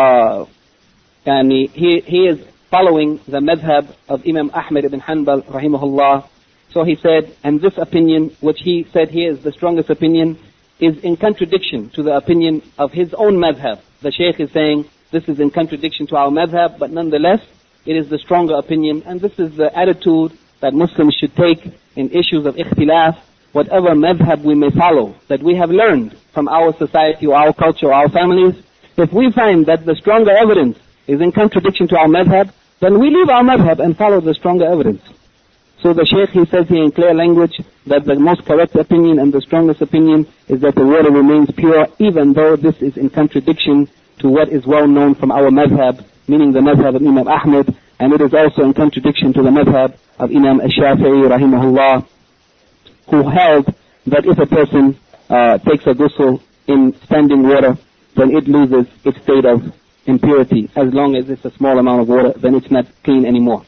he is following the madhab of Imam Ahmad ibn Hanbal, rahimahullah. So he said, and this opinion, which he said here is the strongest opinion, is in contradiction to the opinion of his own madhab. The Shaykh is saying, this is in contradiction to our madhab, but nonetheless, it is the stronger opinion, and this is the attitude that Muslims should take in issues of ikhtilaf, whatever madhab we may follow, that we have learned from our society or our culture or our families. If we find that the stronger evidence is in contradiction to our madhab, then we leave our madhab and follow the stronger evidence. So the Shaykh, he says here in clear language that the most correct opinion and the strongest opinion is that the water remains pure, even though this is in contradiction to what is well known from our madhab, meaning the madhab of Imam Ahmad, and it is also in contradiction to the madhab of Imam Ash-Shafi'i, rahimahullah, who held that if a person takes a ghusl in standing water, then it loses its state of impurity. As long as it's a small amount of water, then it's not clean anymore.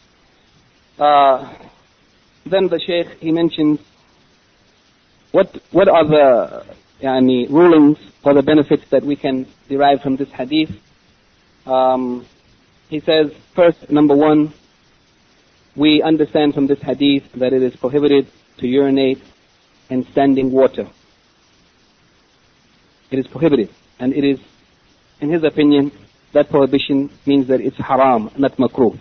Then the Shaykh, he mentions what are the rulings or the benefits that we can derive from this hadith. He says, first, number one, we understand from this hadith that it is prohibited to urinate in standing water. It is prohibited, and it is, in his opinion, that prohibition means that it's haram, not makruh.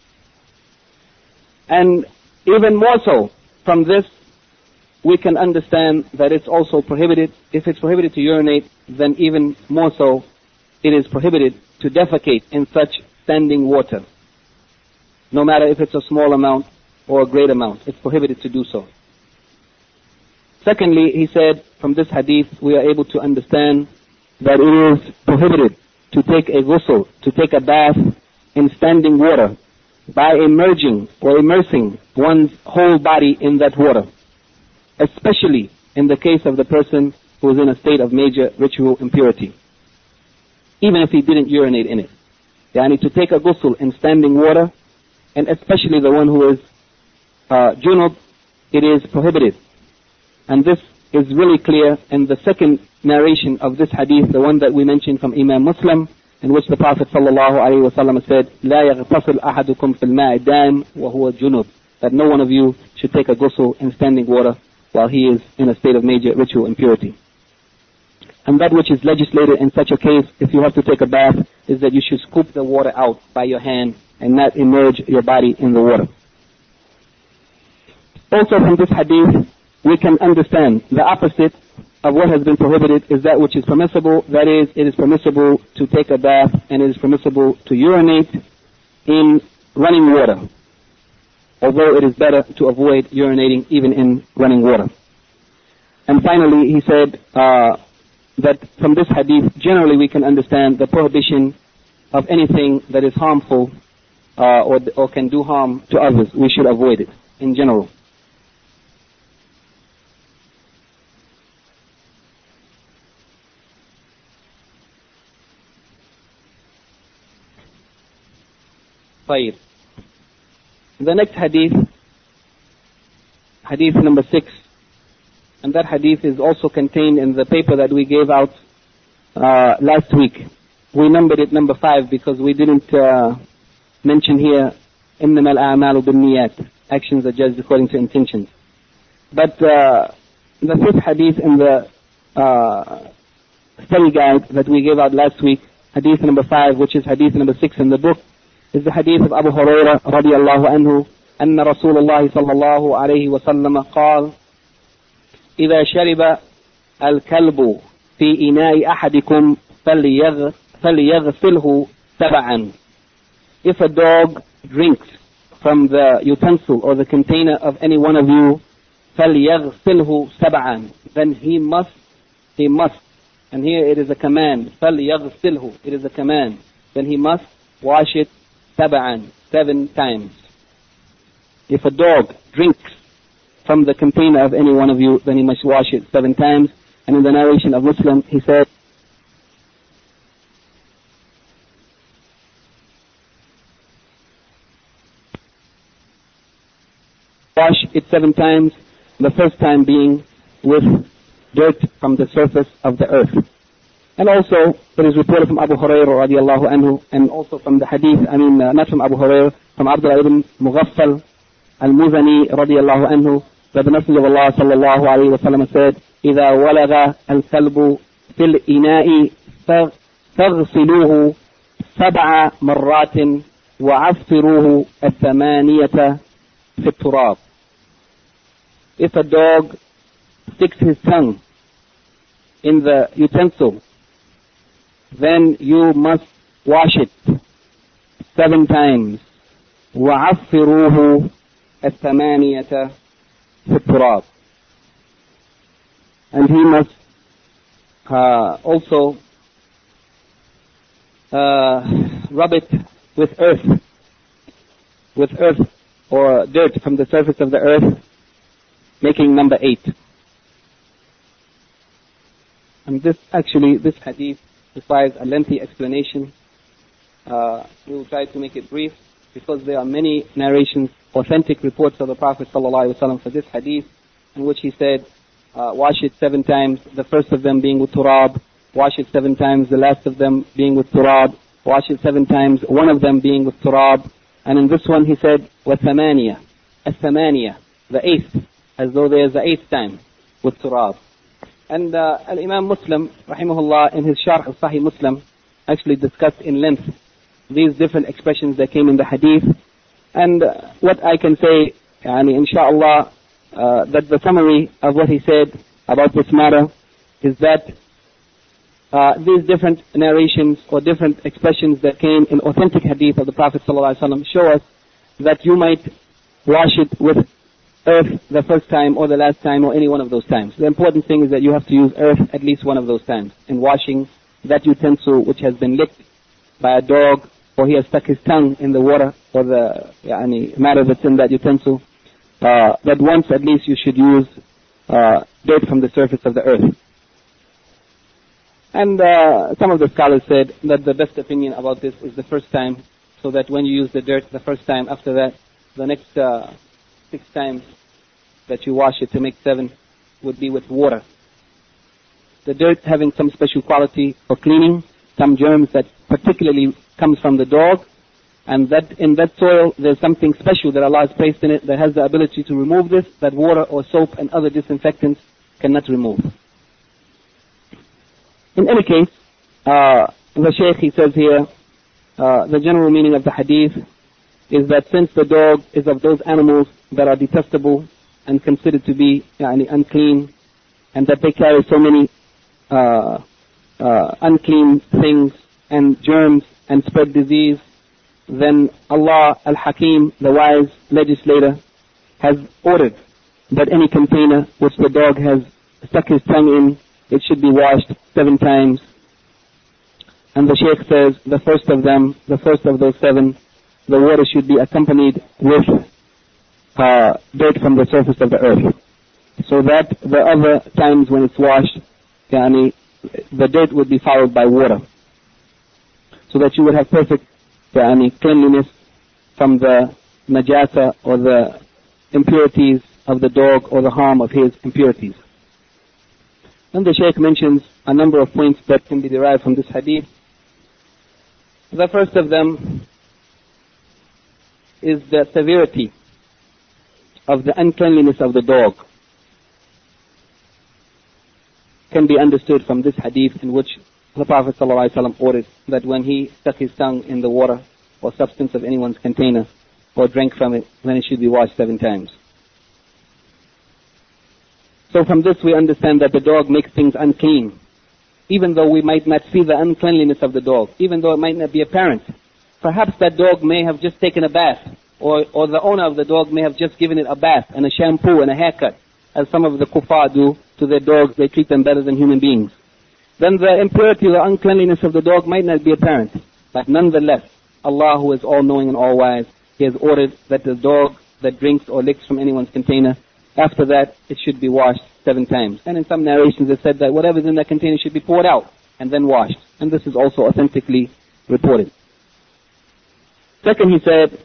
And even more so, from this, we can understand that it's also prohibited. If it's prohibited to urinate, then even more so, it is prohibited to defecate in such standing water. No matter if it's a small amount or a great amount, it's prohibited to do so. Secondly, he said, from this hadith, we are able to understand that it is prohibited to take a ghusl, to take a bath in standing water, by immersing one's whole body in that water, especially in the case of the person who is in a state of major ritual impurity, even if he didn't urinate in it. To take a ghusl in standing water, and especially the one who is junub, it is prohibited. And this is really clear in the second narration of this hadith, the one that we mentioned from Imam Muslim, in which the Prophet ﷺ said, لا يغتسل أحدكم في الماء الدائم وهو جنوب, that no one of you should take a ghusl in standing water while he is in a state of major ritual impurity. And that which is legislated in such a case, if you have to take a bath, is that you should scoop the water out by your hand and not immerse your body in the water. Also from this hadith, we can understand the opposite of what has been prohibited is that which is permissible. That is, it is permissible to take a bath and it is permissible to urinate in running water, although it is better to avoid urinating even in running water. And finally, he said that from this hadith, generally we can understand the prohibition of anything that is harmful or can do harm to others. We should avoid it in general. طيب. The next hadith, hadith number 6, and that hadith is also contained in the paper that we gave out last week. We numbered it number 5 because we didn't mention here إنما الأعمال بالنيات, actions are judged according to intentions. But the 5th hadith in the study guide that we gave out last week, hadith number 5, which is hadith number 6 in the book, is the hadith of Abu Hurairah رضي الله عنه أن رسول الله صلى الله عليه وسلم قال إذا شرب الكلب في إناء أحدكم فليغسله 7. If a dog drinks from the utensil or the container of any one of you, فليغسله 7, then he must, and here it is a command, فليغسله, it is a command, then he must wash it 7 times. If a dog drinks from the container of any one of you, then he must wash it 7 times. And in the narration of Muslim, he said, wash it 7 times, the first time being with dirt from the surface of the earth. And also, it is reported from Abu Hurairah radiallahu anhu, and also from the hadith, not from Abu Hurairah, from Abdullah ibn Mughaffal al-Muzani radiallahu anhu, that the Messenger of Allah sallallahu alayhi wa sallam said, إِذَا وَلَغَ الْكَلْبُ فِي الْإِنَاءِ فَاغْسِلُوهُ 7 مرات وَعَفِّرُوهُ 8 فِي التُّرَابِ. If a dog sticks his tongue in the utensil, then you must wash it 7 times. وَعَفِّرُوهُ 8 في التراب. And he must also rub it with earth or dirt from the surface of the earth, making number 8. And this hadith requires a lengthy explanation. We will try to make it brief because there are many narrations, authentic reports of the Prophet ﷺ for this hadith, in which he said, wash it 7 times, the first of them being with turab, wash it 7 times, the last of them being with turab, wash it 7 times, one of them being with turab. And in this one he said, وَثَمَانِيَةً, الثَّمَانِيَةً, the 8th, as though there is the 8th time with turab. And Al-Imam Muslim, rahimahullah, in his Sharh of Sahih Muslim, actually discussed in length these different expressions that came in the hadith. And what I can say, inshallah, that the summary of what he said about this matter is that these different narrations or different expressions that came in authentic hadith of the Prophet ﷺ show us that you might wash it with earth the first time or the last time or any one of those times. The important thing is that you have to use earth at least one of those times in washing that utensil which has been licked by a dog, or he has stuck his tongue in the water or the matter that's in that utensil. That once at least you should use dirt from the surface of the earth. And some of the scholars said that the best opinion about this is the first time, so that when you use the dirt the first time, after that, the next 6 times that you wash it to make 7 would be with water. The dirt having some special quality for cleaning, some germs that particularly comes from the dog, and that in that soil there's something special that Allah has placed in it that has the ability to remove this, that water or soap and other disinfectants cannot remove. In any case, the Shaykh, he says here, the general meaning of the hadith is that since the dog is of those animals that are detestable and considered to be unclean, and that they carry so many unclean things and germs and spread disease, then Allah Al-Hakim, the wise legislator, has ordered that any container which the dog has stuck his tongue in, it should be washed 7 times. And the Shaykh says the first of them, the first of those 7, the water should be accompanied with dirt from the surface of the earth, so that the other times when it's washed, the dirt would be followed by water, so that you would have perfect cleanliness from the najasa or the impurities of the dog or the harm of his impurities. And the Shaykh mentions a number of points that can be derived from this hadith. The first of them is the severity of the uncleanliness of the dog. Can be understood from this hadith, in which the Prophet ﷺ ordered that when he stuck his tongue in the water or substance of anyone's container or drank from it, then it should be washed 7 times. So from this we understand that the dog makes things unclean, even though we might not see the uncleanliness of the dog, even though it might not be apparent. Perhaps that dog may have just taken a bath, or the owner of the dog may have just given it a bath and a shampoo and a haircut, as some of the kuffar do to their dogs. They treat them better than human beings. Then the impurity or uncleanliness of the dog might not be apparent. But nonetheless, Allah, who is all-knowing and all-wise, He has ordered that the dog that drinks or licks from anyone's container, after that, it should be washed 7 times. And in some narrations it said that whatever's in that container should be poured out and then washed. And this is also authentically reported. Second, he said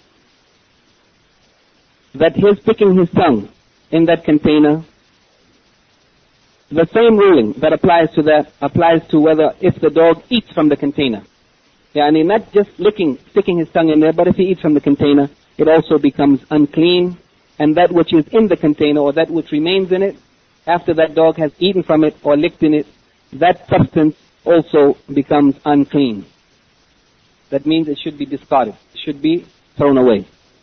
that his sticking his tongue in that container, the same ruling that applies to that applies to whether if the dog eats from the container. Not just sticking his tongue in there, but if he eats from the container, it also becomes unclean, and that which is in the container or that which remains in it, after that dog has eaten from it or licked in it, that substance also becomes unclean. That means it should be discarded, it should be thrown away.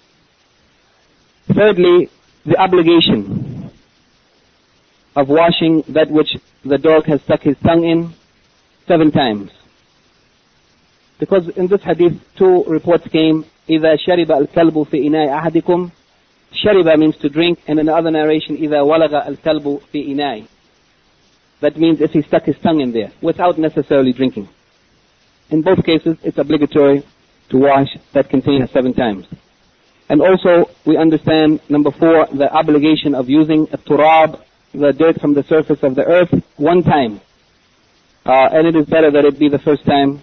Thirdly, the obligation of washing that which the dog has stuck his tongue in 7 times. Because in this hadith 2 reports came, إِذَا شَرِبَ الْكَلْبُ فِي إِنَاءِ أَحَدِكُمْ. Shariba means to drink, and in another narration, إِذَا وَلَغَ الْكَلْبُ فِي إِنَاءِ. That means if he stuck his tongue in there, without necessarily drinking. In both cases, it's obligatory to wash that container 7 times. And also, we understand, number 4, the obligation of using a turab, the dirt from the surface of the earth, 1 time. And it is better that it be the first time,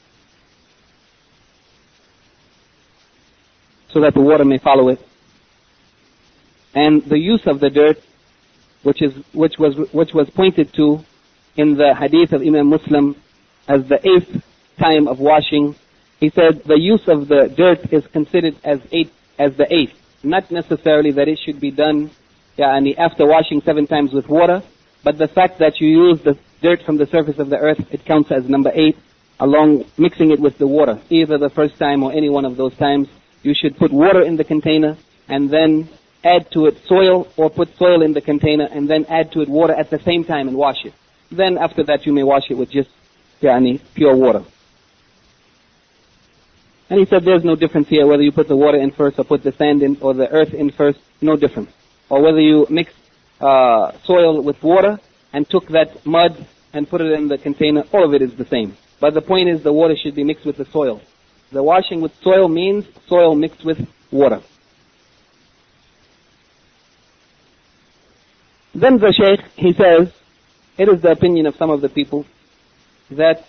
so that the water may follow it. And the use of the dirt, which was pointed to in the hadith of Imam Muslim as the 8th time of washing, he said the use of the dirt is considered as the 8th. Not necessarily that it should be done after washing 7 times with water, but the fact that you use the dirt from the surface of the earth, it counts as number 8, along mixing it with the water. Either the first time or any one of those times, you should put water in the container and then add to it soil, or put soil in the container and then add to it water at the same time and wash it. Then after that you may wash it with just pure water. And he said there's no difference here whether you put the water in first or put the sand in or the earth in first, no difference. Or whether you mix soil with water and took that mud and put it in the container, all of it is the same. But the point is the water should be mixed with the soil. The washing with soil means soil mixed with water. Then the Shaykh, he says, it is the opinion of some of the people that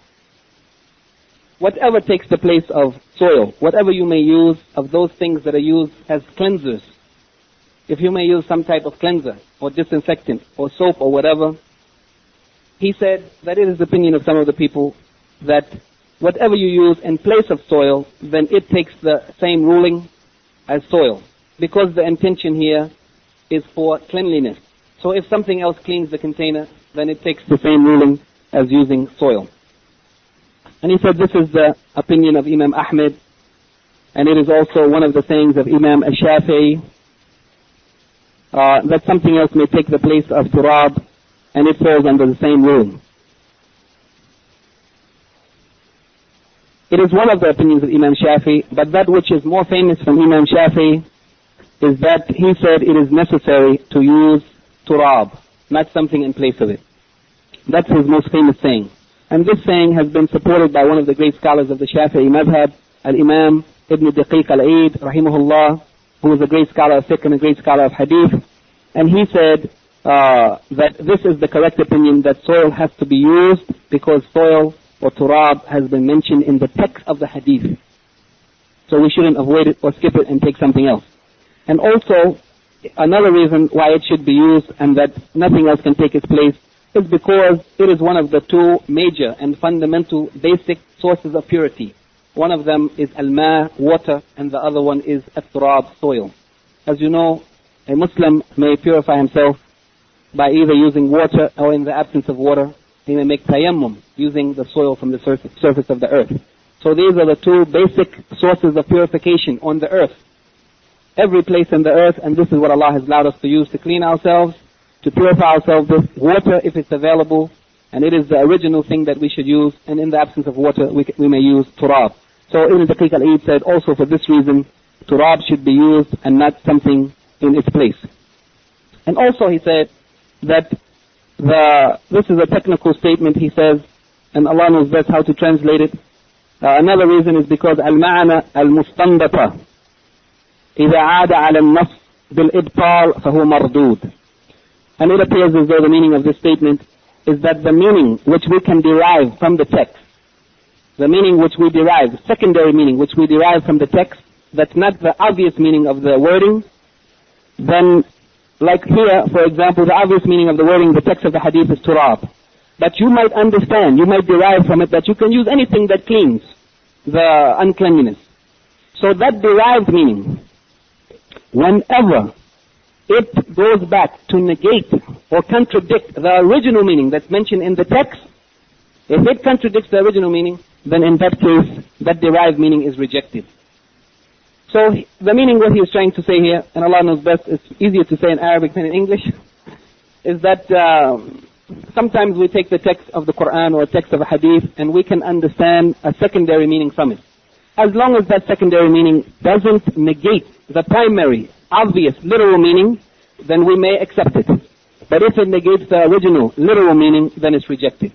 whatever takes the place of soil, whatever you may use of those things that are used as cleansers, if you may use some type of cleanser or disinfectant or soap or whatever, he said that it is the opinion of some of the people that whatever you use in place of soil, then it takes the same ruling as soil, because the intention here is for cleanliness. So if something else cleans the container, then it takes the same ruling as using soil. And he said this is the opinion of Imam Ahmed, and it is also one of the sayings of Imam Ash-Shafi'i, that something else may take the place of turab, and it falls under the same ruling. It is one of the opinions of Imam Shafi, but that which is more famous from Imam Shafi is that he said it is necessary to use turab, not something in place of it. That's his most famous saying. And this saying has been supported by one of the great scholars of the Shafi'i madhab, Al-Imam Ibn Daqiq Al-Eid, rahimahullah, who was a great scholar of fiqh and a great scholar of hadith. And he said that this is the correct opinion, that soil has to be used because soil or turab has been mentioned in the text of the hadith. So we shouldn't avoid it or skip it and take something else. And also, another reason why it should be used and that nothing else can take its place is because it is one of the two major and fundamental basic sources of purity. One of them is al-ma, water, and the other one is at-turab, soil. As you know, a Muslim may purify himself by either using water or in the absence of water, he may make tayammum using the soil from the surface of the earth. So these are the two basic sources of purification on the earth. Every place in the earth, and this is what Allah has allowed us to use to clean ourselves, to purify ourselves with water if it's available, and it is the original thing that we should use, and in the absence of water we may use turab. So Ibn Daqiq Al-Eid said also for this reason, turab should be used and not something in its place. And also he said that this is a technical statement, he says, and Allah knows best how to translate it. Another reason is because al-ma'ana al-mustanbata إذا عاد على النص بالإبطال فهو مردود. And it appears as though the meaning of this statement is that the meaning which we can derive from the text, the meaning which we derive, secondary meaning which we derive from the text, that's not the obvious meaning of the wording, then like here, for example, the obvious meaning of the wording, the text of the hadith is turab. But you might understand, you might derive from it that you can use anything that cleans the uncleanliness. So that derived meaning, whenever it goes back to negate or contradict the original meaning that's mentioned in the text, if it contradicts the original meaning, then in that case, that derived meaning is rejected. So the meaning what he is trying to say here, and Allah knows best, it's easier to say in Arabic than in English, is that sometimes we take the text of the Quran or text of a hadith and we can understand a secondary meaning from it. As long as that secondary meaning doesn't negate the primary, obvious, literal meaning, then we may accept it. But if it negates the original, literal meaning, then it's rejected.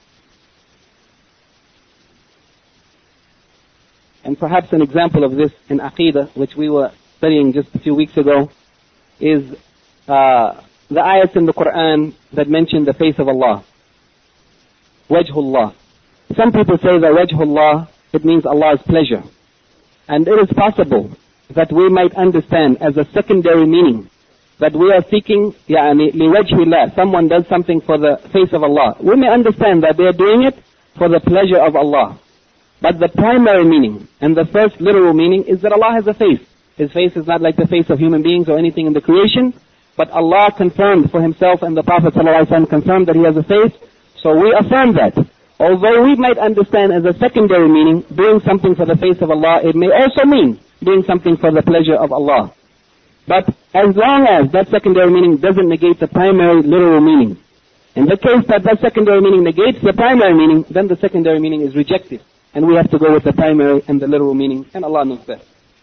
And perhaps an example of this in Aqidah, which we were studying just a few weeks ago, is the ayats in the Quran that mention the face of Allah. Wajhullah. Some people say that Wajhullah, it means Allah's pleasure. And it is possible that we might understand as a secondary meaning that we are seeking, liwajhillah, someone does something for the face of Allah. We may understand that they are doing it for the pleasure of Allah. But the primary meaning and the first literal meaning is that Allah has a face. His face is not like the face of human beings or anything in the creation, but Allah confirmed for himself and the Prophet ﷺ confirmed that he has a face, so we affirm that. Although we might understand as a secondary meaning, doing something for the face of Allah, it may also mean doing something for the pleasure of Allah. But as long as that secondary meaning doesn't negate the primary literal meaning, in the case that that secondary meaning negates the primary meaning, then the secondary meaning is rejected. And we have to go with the primary and the literal meaning, and Allah knows best.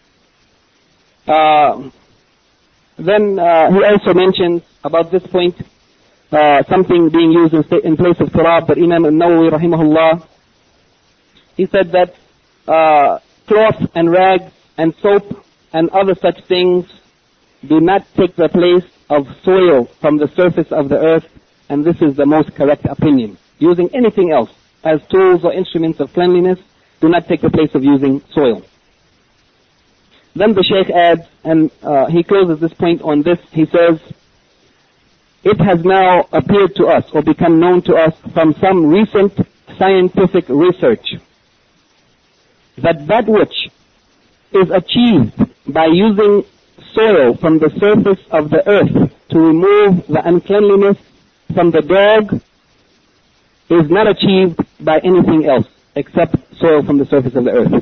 Then he also mentions about this point, something being used in place of turab, but Imam al-Nawawi rahimahullah, he said that cloth and rags and soap and other such things do not take the place of soil from the surface of the earth, and this is the most correct opinion. Using anything else as tools or instruments of cleanliness do not take the place of using soil. Then the Shaykh adds, and he closes this point on this, he says, it has now appeared to us or become known to us from some recent scientific research that that which is achieved by using soil from the surface of the earth to remove the uncleanliness from the dog is not achieved by anything else except soil from the surface of the earth.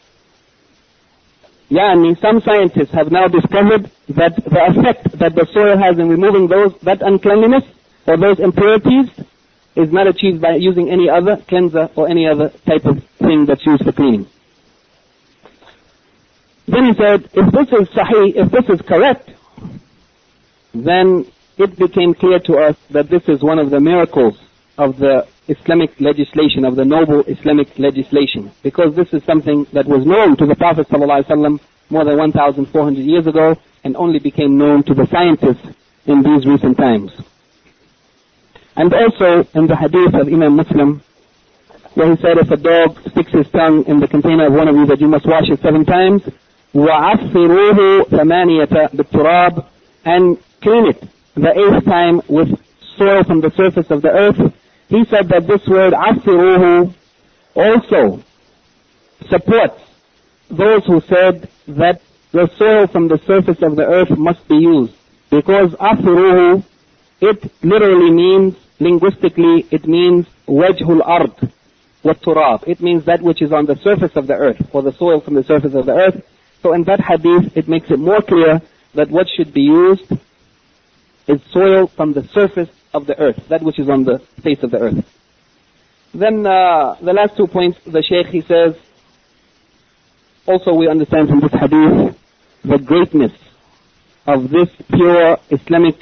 Some scientists have now discovered that the effect that the soil has in removing that uncleanliness or those impurities is not achieved by using any other cleanser or any other type of thing that's used for cleaning. Then he said, if this is sahih, if this is correct, then it became clear to us that this is one of the miracles of the Islamic legislation, of the noble Islamic legislation, because this is something that was known to the Prophet ﷺ more than 1,400 years ago and only became known to the scientists in these recent times. And also in the hadith of Imam Muslim, where he said, if a dog sticks his tongue in the container of one of you, that you must wash it 7 times, وَعَفِّرُوهُ ثَمَانِيَةَ بِالتُّرَابِ, and clean it the 8th time with soil from the surface of the earth. He said that this word عَفِّرُوهُ also supports those who said that the soil from the surface of the earth must be used, because عَفِّرُوهُ, it literally means, linguistically, it means wajhul ard wa turab. It means that which is on the surface of the earth, or the soil from the surface of the earth. So in that hadith, it makes it more clear that what should be used is soil from the surface of the earth, that which is on the face of the earth. Then the last 2 points, the Shaykh, he says, also we understand from this hadith the greatness of these pure Islamic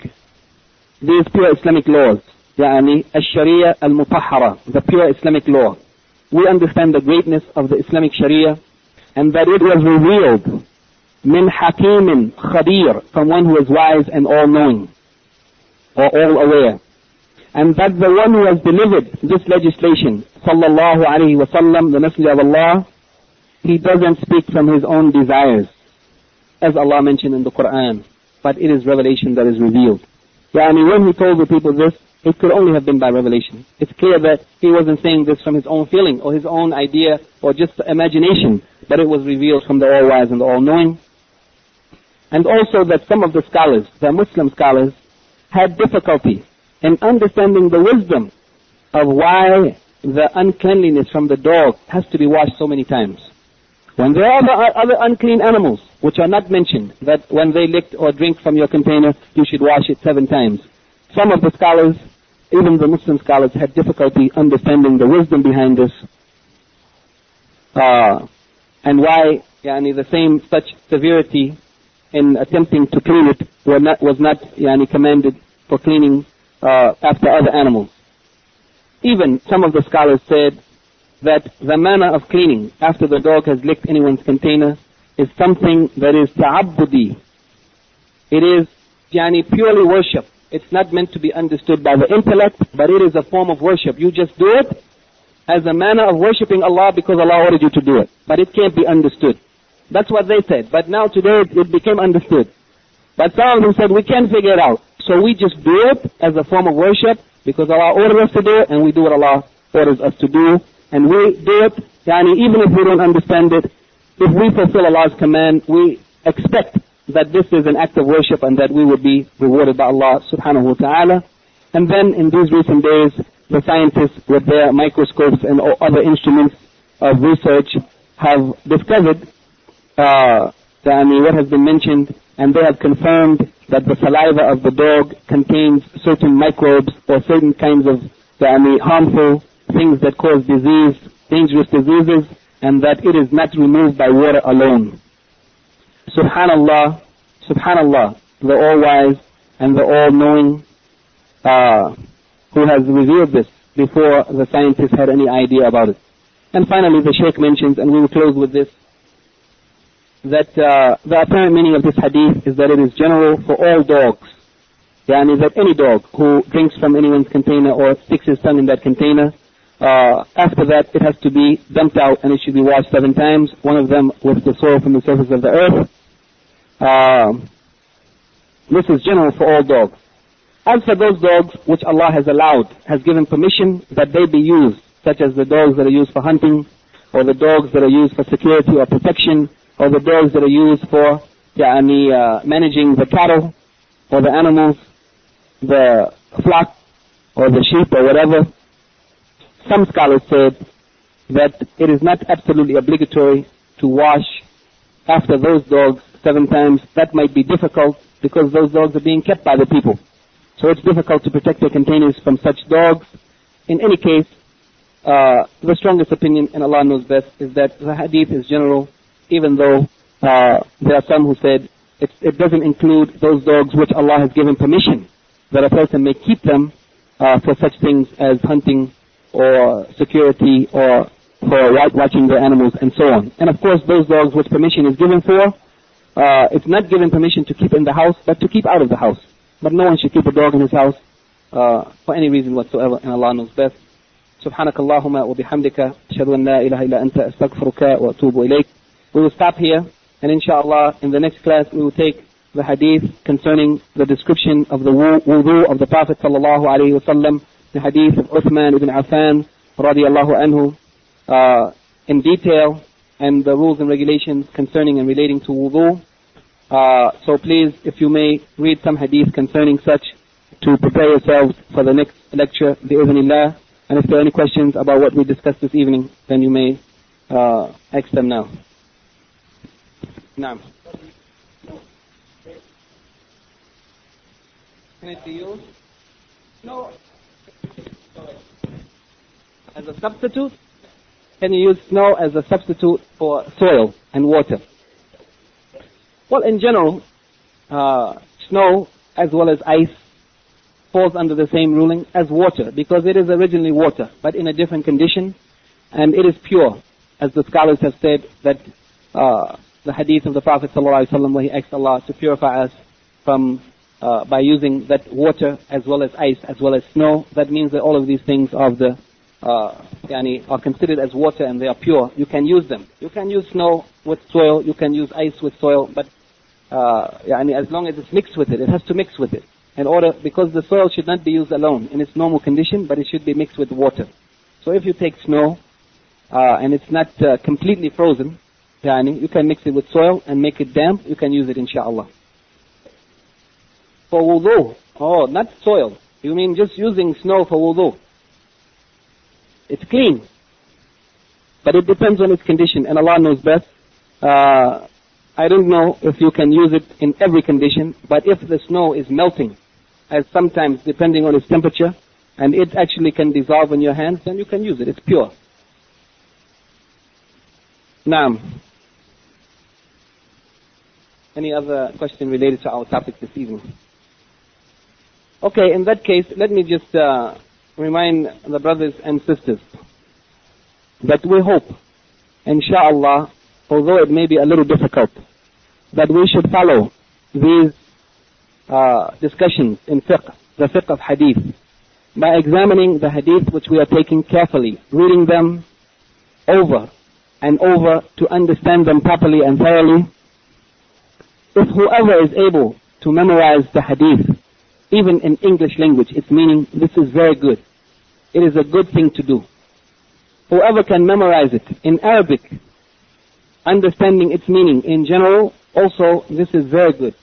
laws, يعني الشريعة المطهرة, the pure Islamic law. We understand the greatness of the Islamic Sharia, and that it was revealed min hakimin khabir, from one who is wise and all-knowing, or all-aware. And that the one who has delivered this legislation, sallallahu alayhi wa sallam, the Messenger of Allah, he doesn't speak from his own desires, as Allah mentioned in the Quran, but it is revelation that is revealed. Yani when he told the people this, it could only have been by revelation. It's clear that he wasn't saying this from his own feeling or his own idea or just imagination, but it was revealed from the all-wise and the all-knowing. And also that some of the scholars, the Muslim scholars, had difficulty in understanding the wisdom of why the uncleanliness from the dog has to be washed so many times. When there are other unclean animals, which are not mentioned, that when they lick or drink from your container, you should wash it 7 times. Some of the scholars, even the Muslim scholars, had difficulty understanding the wisdom behind this, and why the same such severity in attempting to clean it was not commanded for cleaning after other animals. Even some of the scholars said that the manner of cleaning after the dog has licked anyone's container is something that is ta'abbudi. It is purely worship. It's not meant to be understood by the intellect, but it is a form of worship. You just do it as a manner of worshiping Allah because Allah ordered you to do it. But it can't be understood. That's what they said. But now today it became understood. But some of them said we can't figure it out. So we just do it as a form of worship because Allah ordered us to do it, and we do what Allah orders us to do. And we do it, even if we don't understand it, if we fulfill Allah's command, we expect that this is an act of worship and that we would be rewarded by Allah subhanahu wa ta'ala. And then in these recent days, the scientists with their microscopes and other instruments of research have discovered what has been mentioned, and they have confirmed that the saliva of the dog contains certain microbes or certain kinds of harmful things that cause disease, dangerous diseases, and that it is not removed by water alone. Subhanallah, Subhanallah, the all-wise and the all-knowing, who has revealed this before the scientists had any idea about it. And finally, the Shaykh mentions, and we will close with this, that the apparent meaning of this hadith is that it is general for all dogs. That any dog who drinks from anyone's container or sticks his tongue in that container, after that it has to be dumped out and it should be washed 7 times, one of them with the soil from the surface of the earth. This is general for all dogs. As for those dogs which Allah has allowed, has given permission that they be used, such as the dogs that are used for hunting, or the dogs that are used for security or protection, or the dogs that are used for managing the cattle, or the animals, the flock, or the sheep, or whatever. Some scholars said that it is not absolutely obligatory to wash after those dogs 7 times. That might be difficult because those dogs are being kept by the people. So it's difficult to protect their containers from such dogs. In any case, the strongest opinion, and Allah knows best, is that the hadith is general, even though there are some who said it doesn't include those dogs which Allah has given permission that a person may keep them for such things as hunting or security or for watching their animals and so on. And of course those dogs which permission is given for, it's not given permission to keep in the house, but to keep out of the house. But no one should keep a dog in his house for any reason whatsoever, and Allah knows best. سبحانك اللهم وبحمدك أشهد أن لا إله إلا أنت أستغفرك وأتوب إليك. We will stop here, and inshallah in the next class we will take the hadith concerning the description of the wudu of the Prophet sallallahu alaihi wasallam, the hadith of Uthman ibn Affan radiyallahu anhu in detail, and the rules and regulations concerning and relating to wudu. So please, if you may, read some hadith concerning such to prepare yourselves for the next lecture, bi'idhnillah. And if there are any questions about what we discussed this evening, then you may ask them now. Naam. Can it be used? No. As a substitute? Can you use snow as a substitute for soil and water? Well, in general, snow as well as ice falls under the same ruling as water, because it is originally water, but in a different condition, and it is pure, as the scholars have said that the hadith of the Prophet ﷺ where he asked Allah to purify us from by using that water as well as ice as well as snow, that means that all of these things of the are considered as water and they are pure. You can use them. You can use snow with soil, you can use ice with soil, but as long as it's mixed with it, it has to mix with it. Because the soil should not be used alone in its normal condition, but it should be mixed with water. So if you take snow and it's not completely frozen, you can mix it with soil and make it damp, you can use it inshallah. For wudu, not soil. You mean just using snow for wudu. It's clean, but it depends on its condition, and Allah knows best. I don't know if you can use it in every condition, but if the snow is melting, as sometimes depending on its temperature, and it actually can dissolve in your hands, then you can use it. It's pure. Naam. Any other question related to our topic this evening? Okay, in that case, let me just remind the brothers and sisters that we hope, inshallah, although it may be a little difficult, that we should follow these discussions in fiqh, the fiqh of hadith, by examining the hadith which we are taking carefully, reading them over and over to understand them properly and thoroughly. If whoever is able to memorize the hadith, even in English language, its meaning, this is very good. It is a good thing to do. Whoever can memorize it in Arabic, understanding its meaning in general, also this is very good.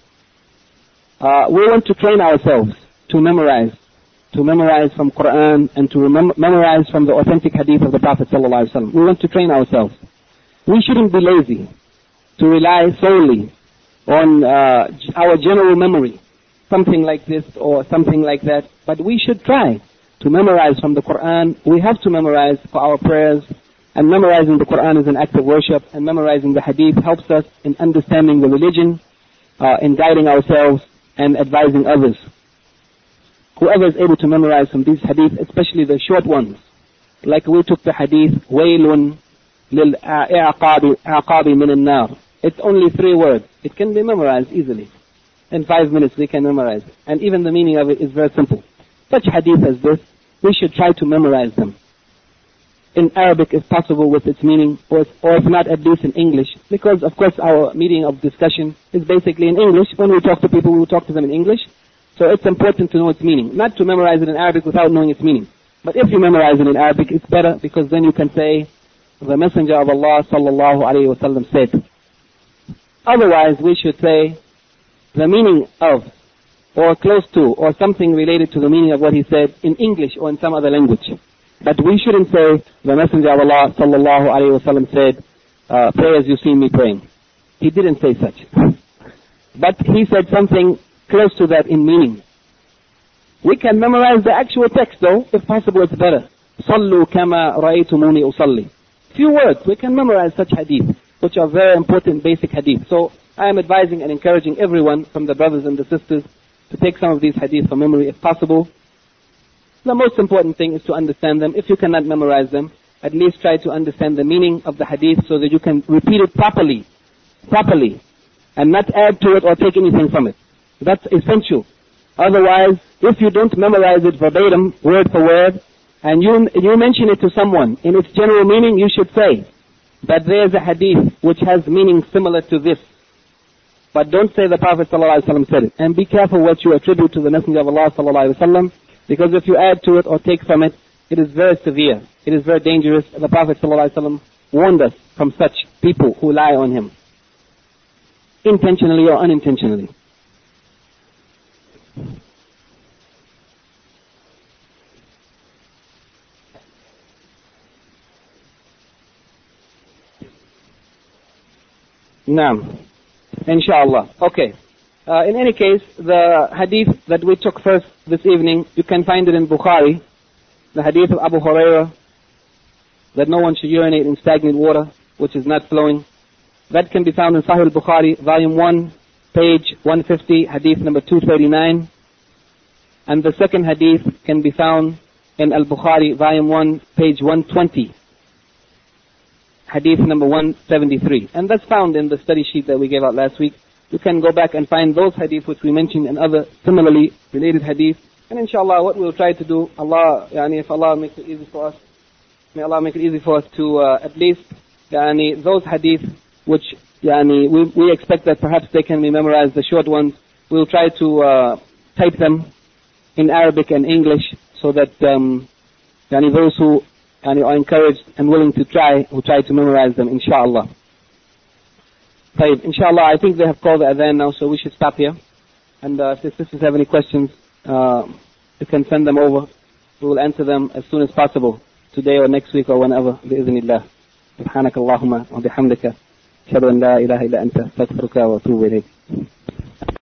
We want to train ourselves to memorize from Quran and to memorize from the authentic hadith of the Prophet ﷺ. We want to train ourselves. We shouldn't be lazy to rely solely on our general memory, something like this or something like that, but we should try to memorize from the Quran. We have to memorize for our prayers, and memorizing the Quran is an act of worship, and memorizing the hadith helps us in understanding the religion, in guiding ourselves and advising others. Whoever is able to memorize from these hadith, especially the short ones, like we took the hadith, وَيْلٌ لِلْأَعْقَابِ مِنَ النَّارِ. It's only 3 words. It can be memorized easily. In 5 minutes we can memorize it. And even the meaning of it is very simple. Such hadith as this, we should try to memorize them. In Arabic if possible with its meaning, or if not, at least in English. Because of course our meeting of discussion is basically in English. When we talk to people, we will talk to them in English. So it's important to know its meaning. Not to memorize it in Arabic without knowing its meaning. But if you memorize it in Arabic, it's better, because then you can say, the Messenger of Allah sallallahu alayhi wa sallam said. Otherwise, we should say, the meaning of, or close to, or something related to the meaning of what he said in English or in some other language. But we shouldn't say, the Messenger of Allah sallallahu alayhi wa sallam said, pray as you see me praying. He didn't say such. But he said something close to that in meaning. We can memorize the actual text though, if possible it's better. صلوا كما رأيتموني أصلي. Few words, we can memorize such hadith, which are very important basic hadith. So I am advising and encouraging everyone from the brothers and the sisters to take some of these hadith from memory if possible. The most important thing is to understand them. If you cannot memorize them, at least try to understand the meaning of the hadith so that you can repeat it properly, and not add to it or take anything from it. That's essential. Otherwise, if you don't memorize it verbatim, word for word, and you mention it to someone in its general meaning, you should say that there's a hadith which has meaning similar to this. But don't say the Prophet ﷺ said it. And be careful what you attribute to the Messenger of Allah ﷺ, because if you add to it or take from it, it is very severe. It is very dangerous. The Prophet ﷺ warned us from such people who lie on him, intentionally or unintentionally. Naam. Inshallah. Okay. In any case, the hadith that we took first this evening, you can find it in Bukhari. The hadith of Abu Hurairah, that no one should urinate in stagnant water, which is not flowing. That can be found in Sahih al-Bukhari, volume 1, page 150, hadith number 239. And the second hadith can be found in Al-Bukhari, volume 1, page 120. Hadith number 173. And that's found in the study sheet that we gave out last week. You can go back and find those hadith which we mentioned and other similarly related hadith. And inshallah, what we'll try to do, if Allah makes it easy for us, may Allah make it easy for us to at least, those hadith which we expect that perhaps they can be memorized, the short ones, we'll try to type them in Arabic and English so that those who are encouraged and willing to try, who try to memorize them, inshallah. Inshallah, I think they have called the adhan now, so we should stop here. And if the sisters have any questions, you can send them over. We will answer them as soon as possible, today or next week or whenever, bi'idhnillah. سبحانك اللهم وبحمدك أشهد أن لا إله إلا أنت أستغفرك وأتوب إليك.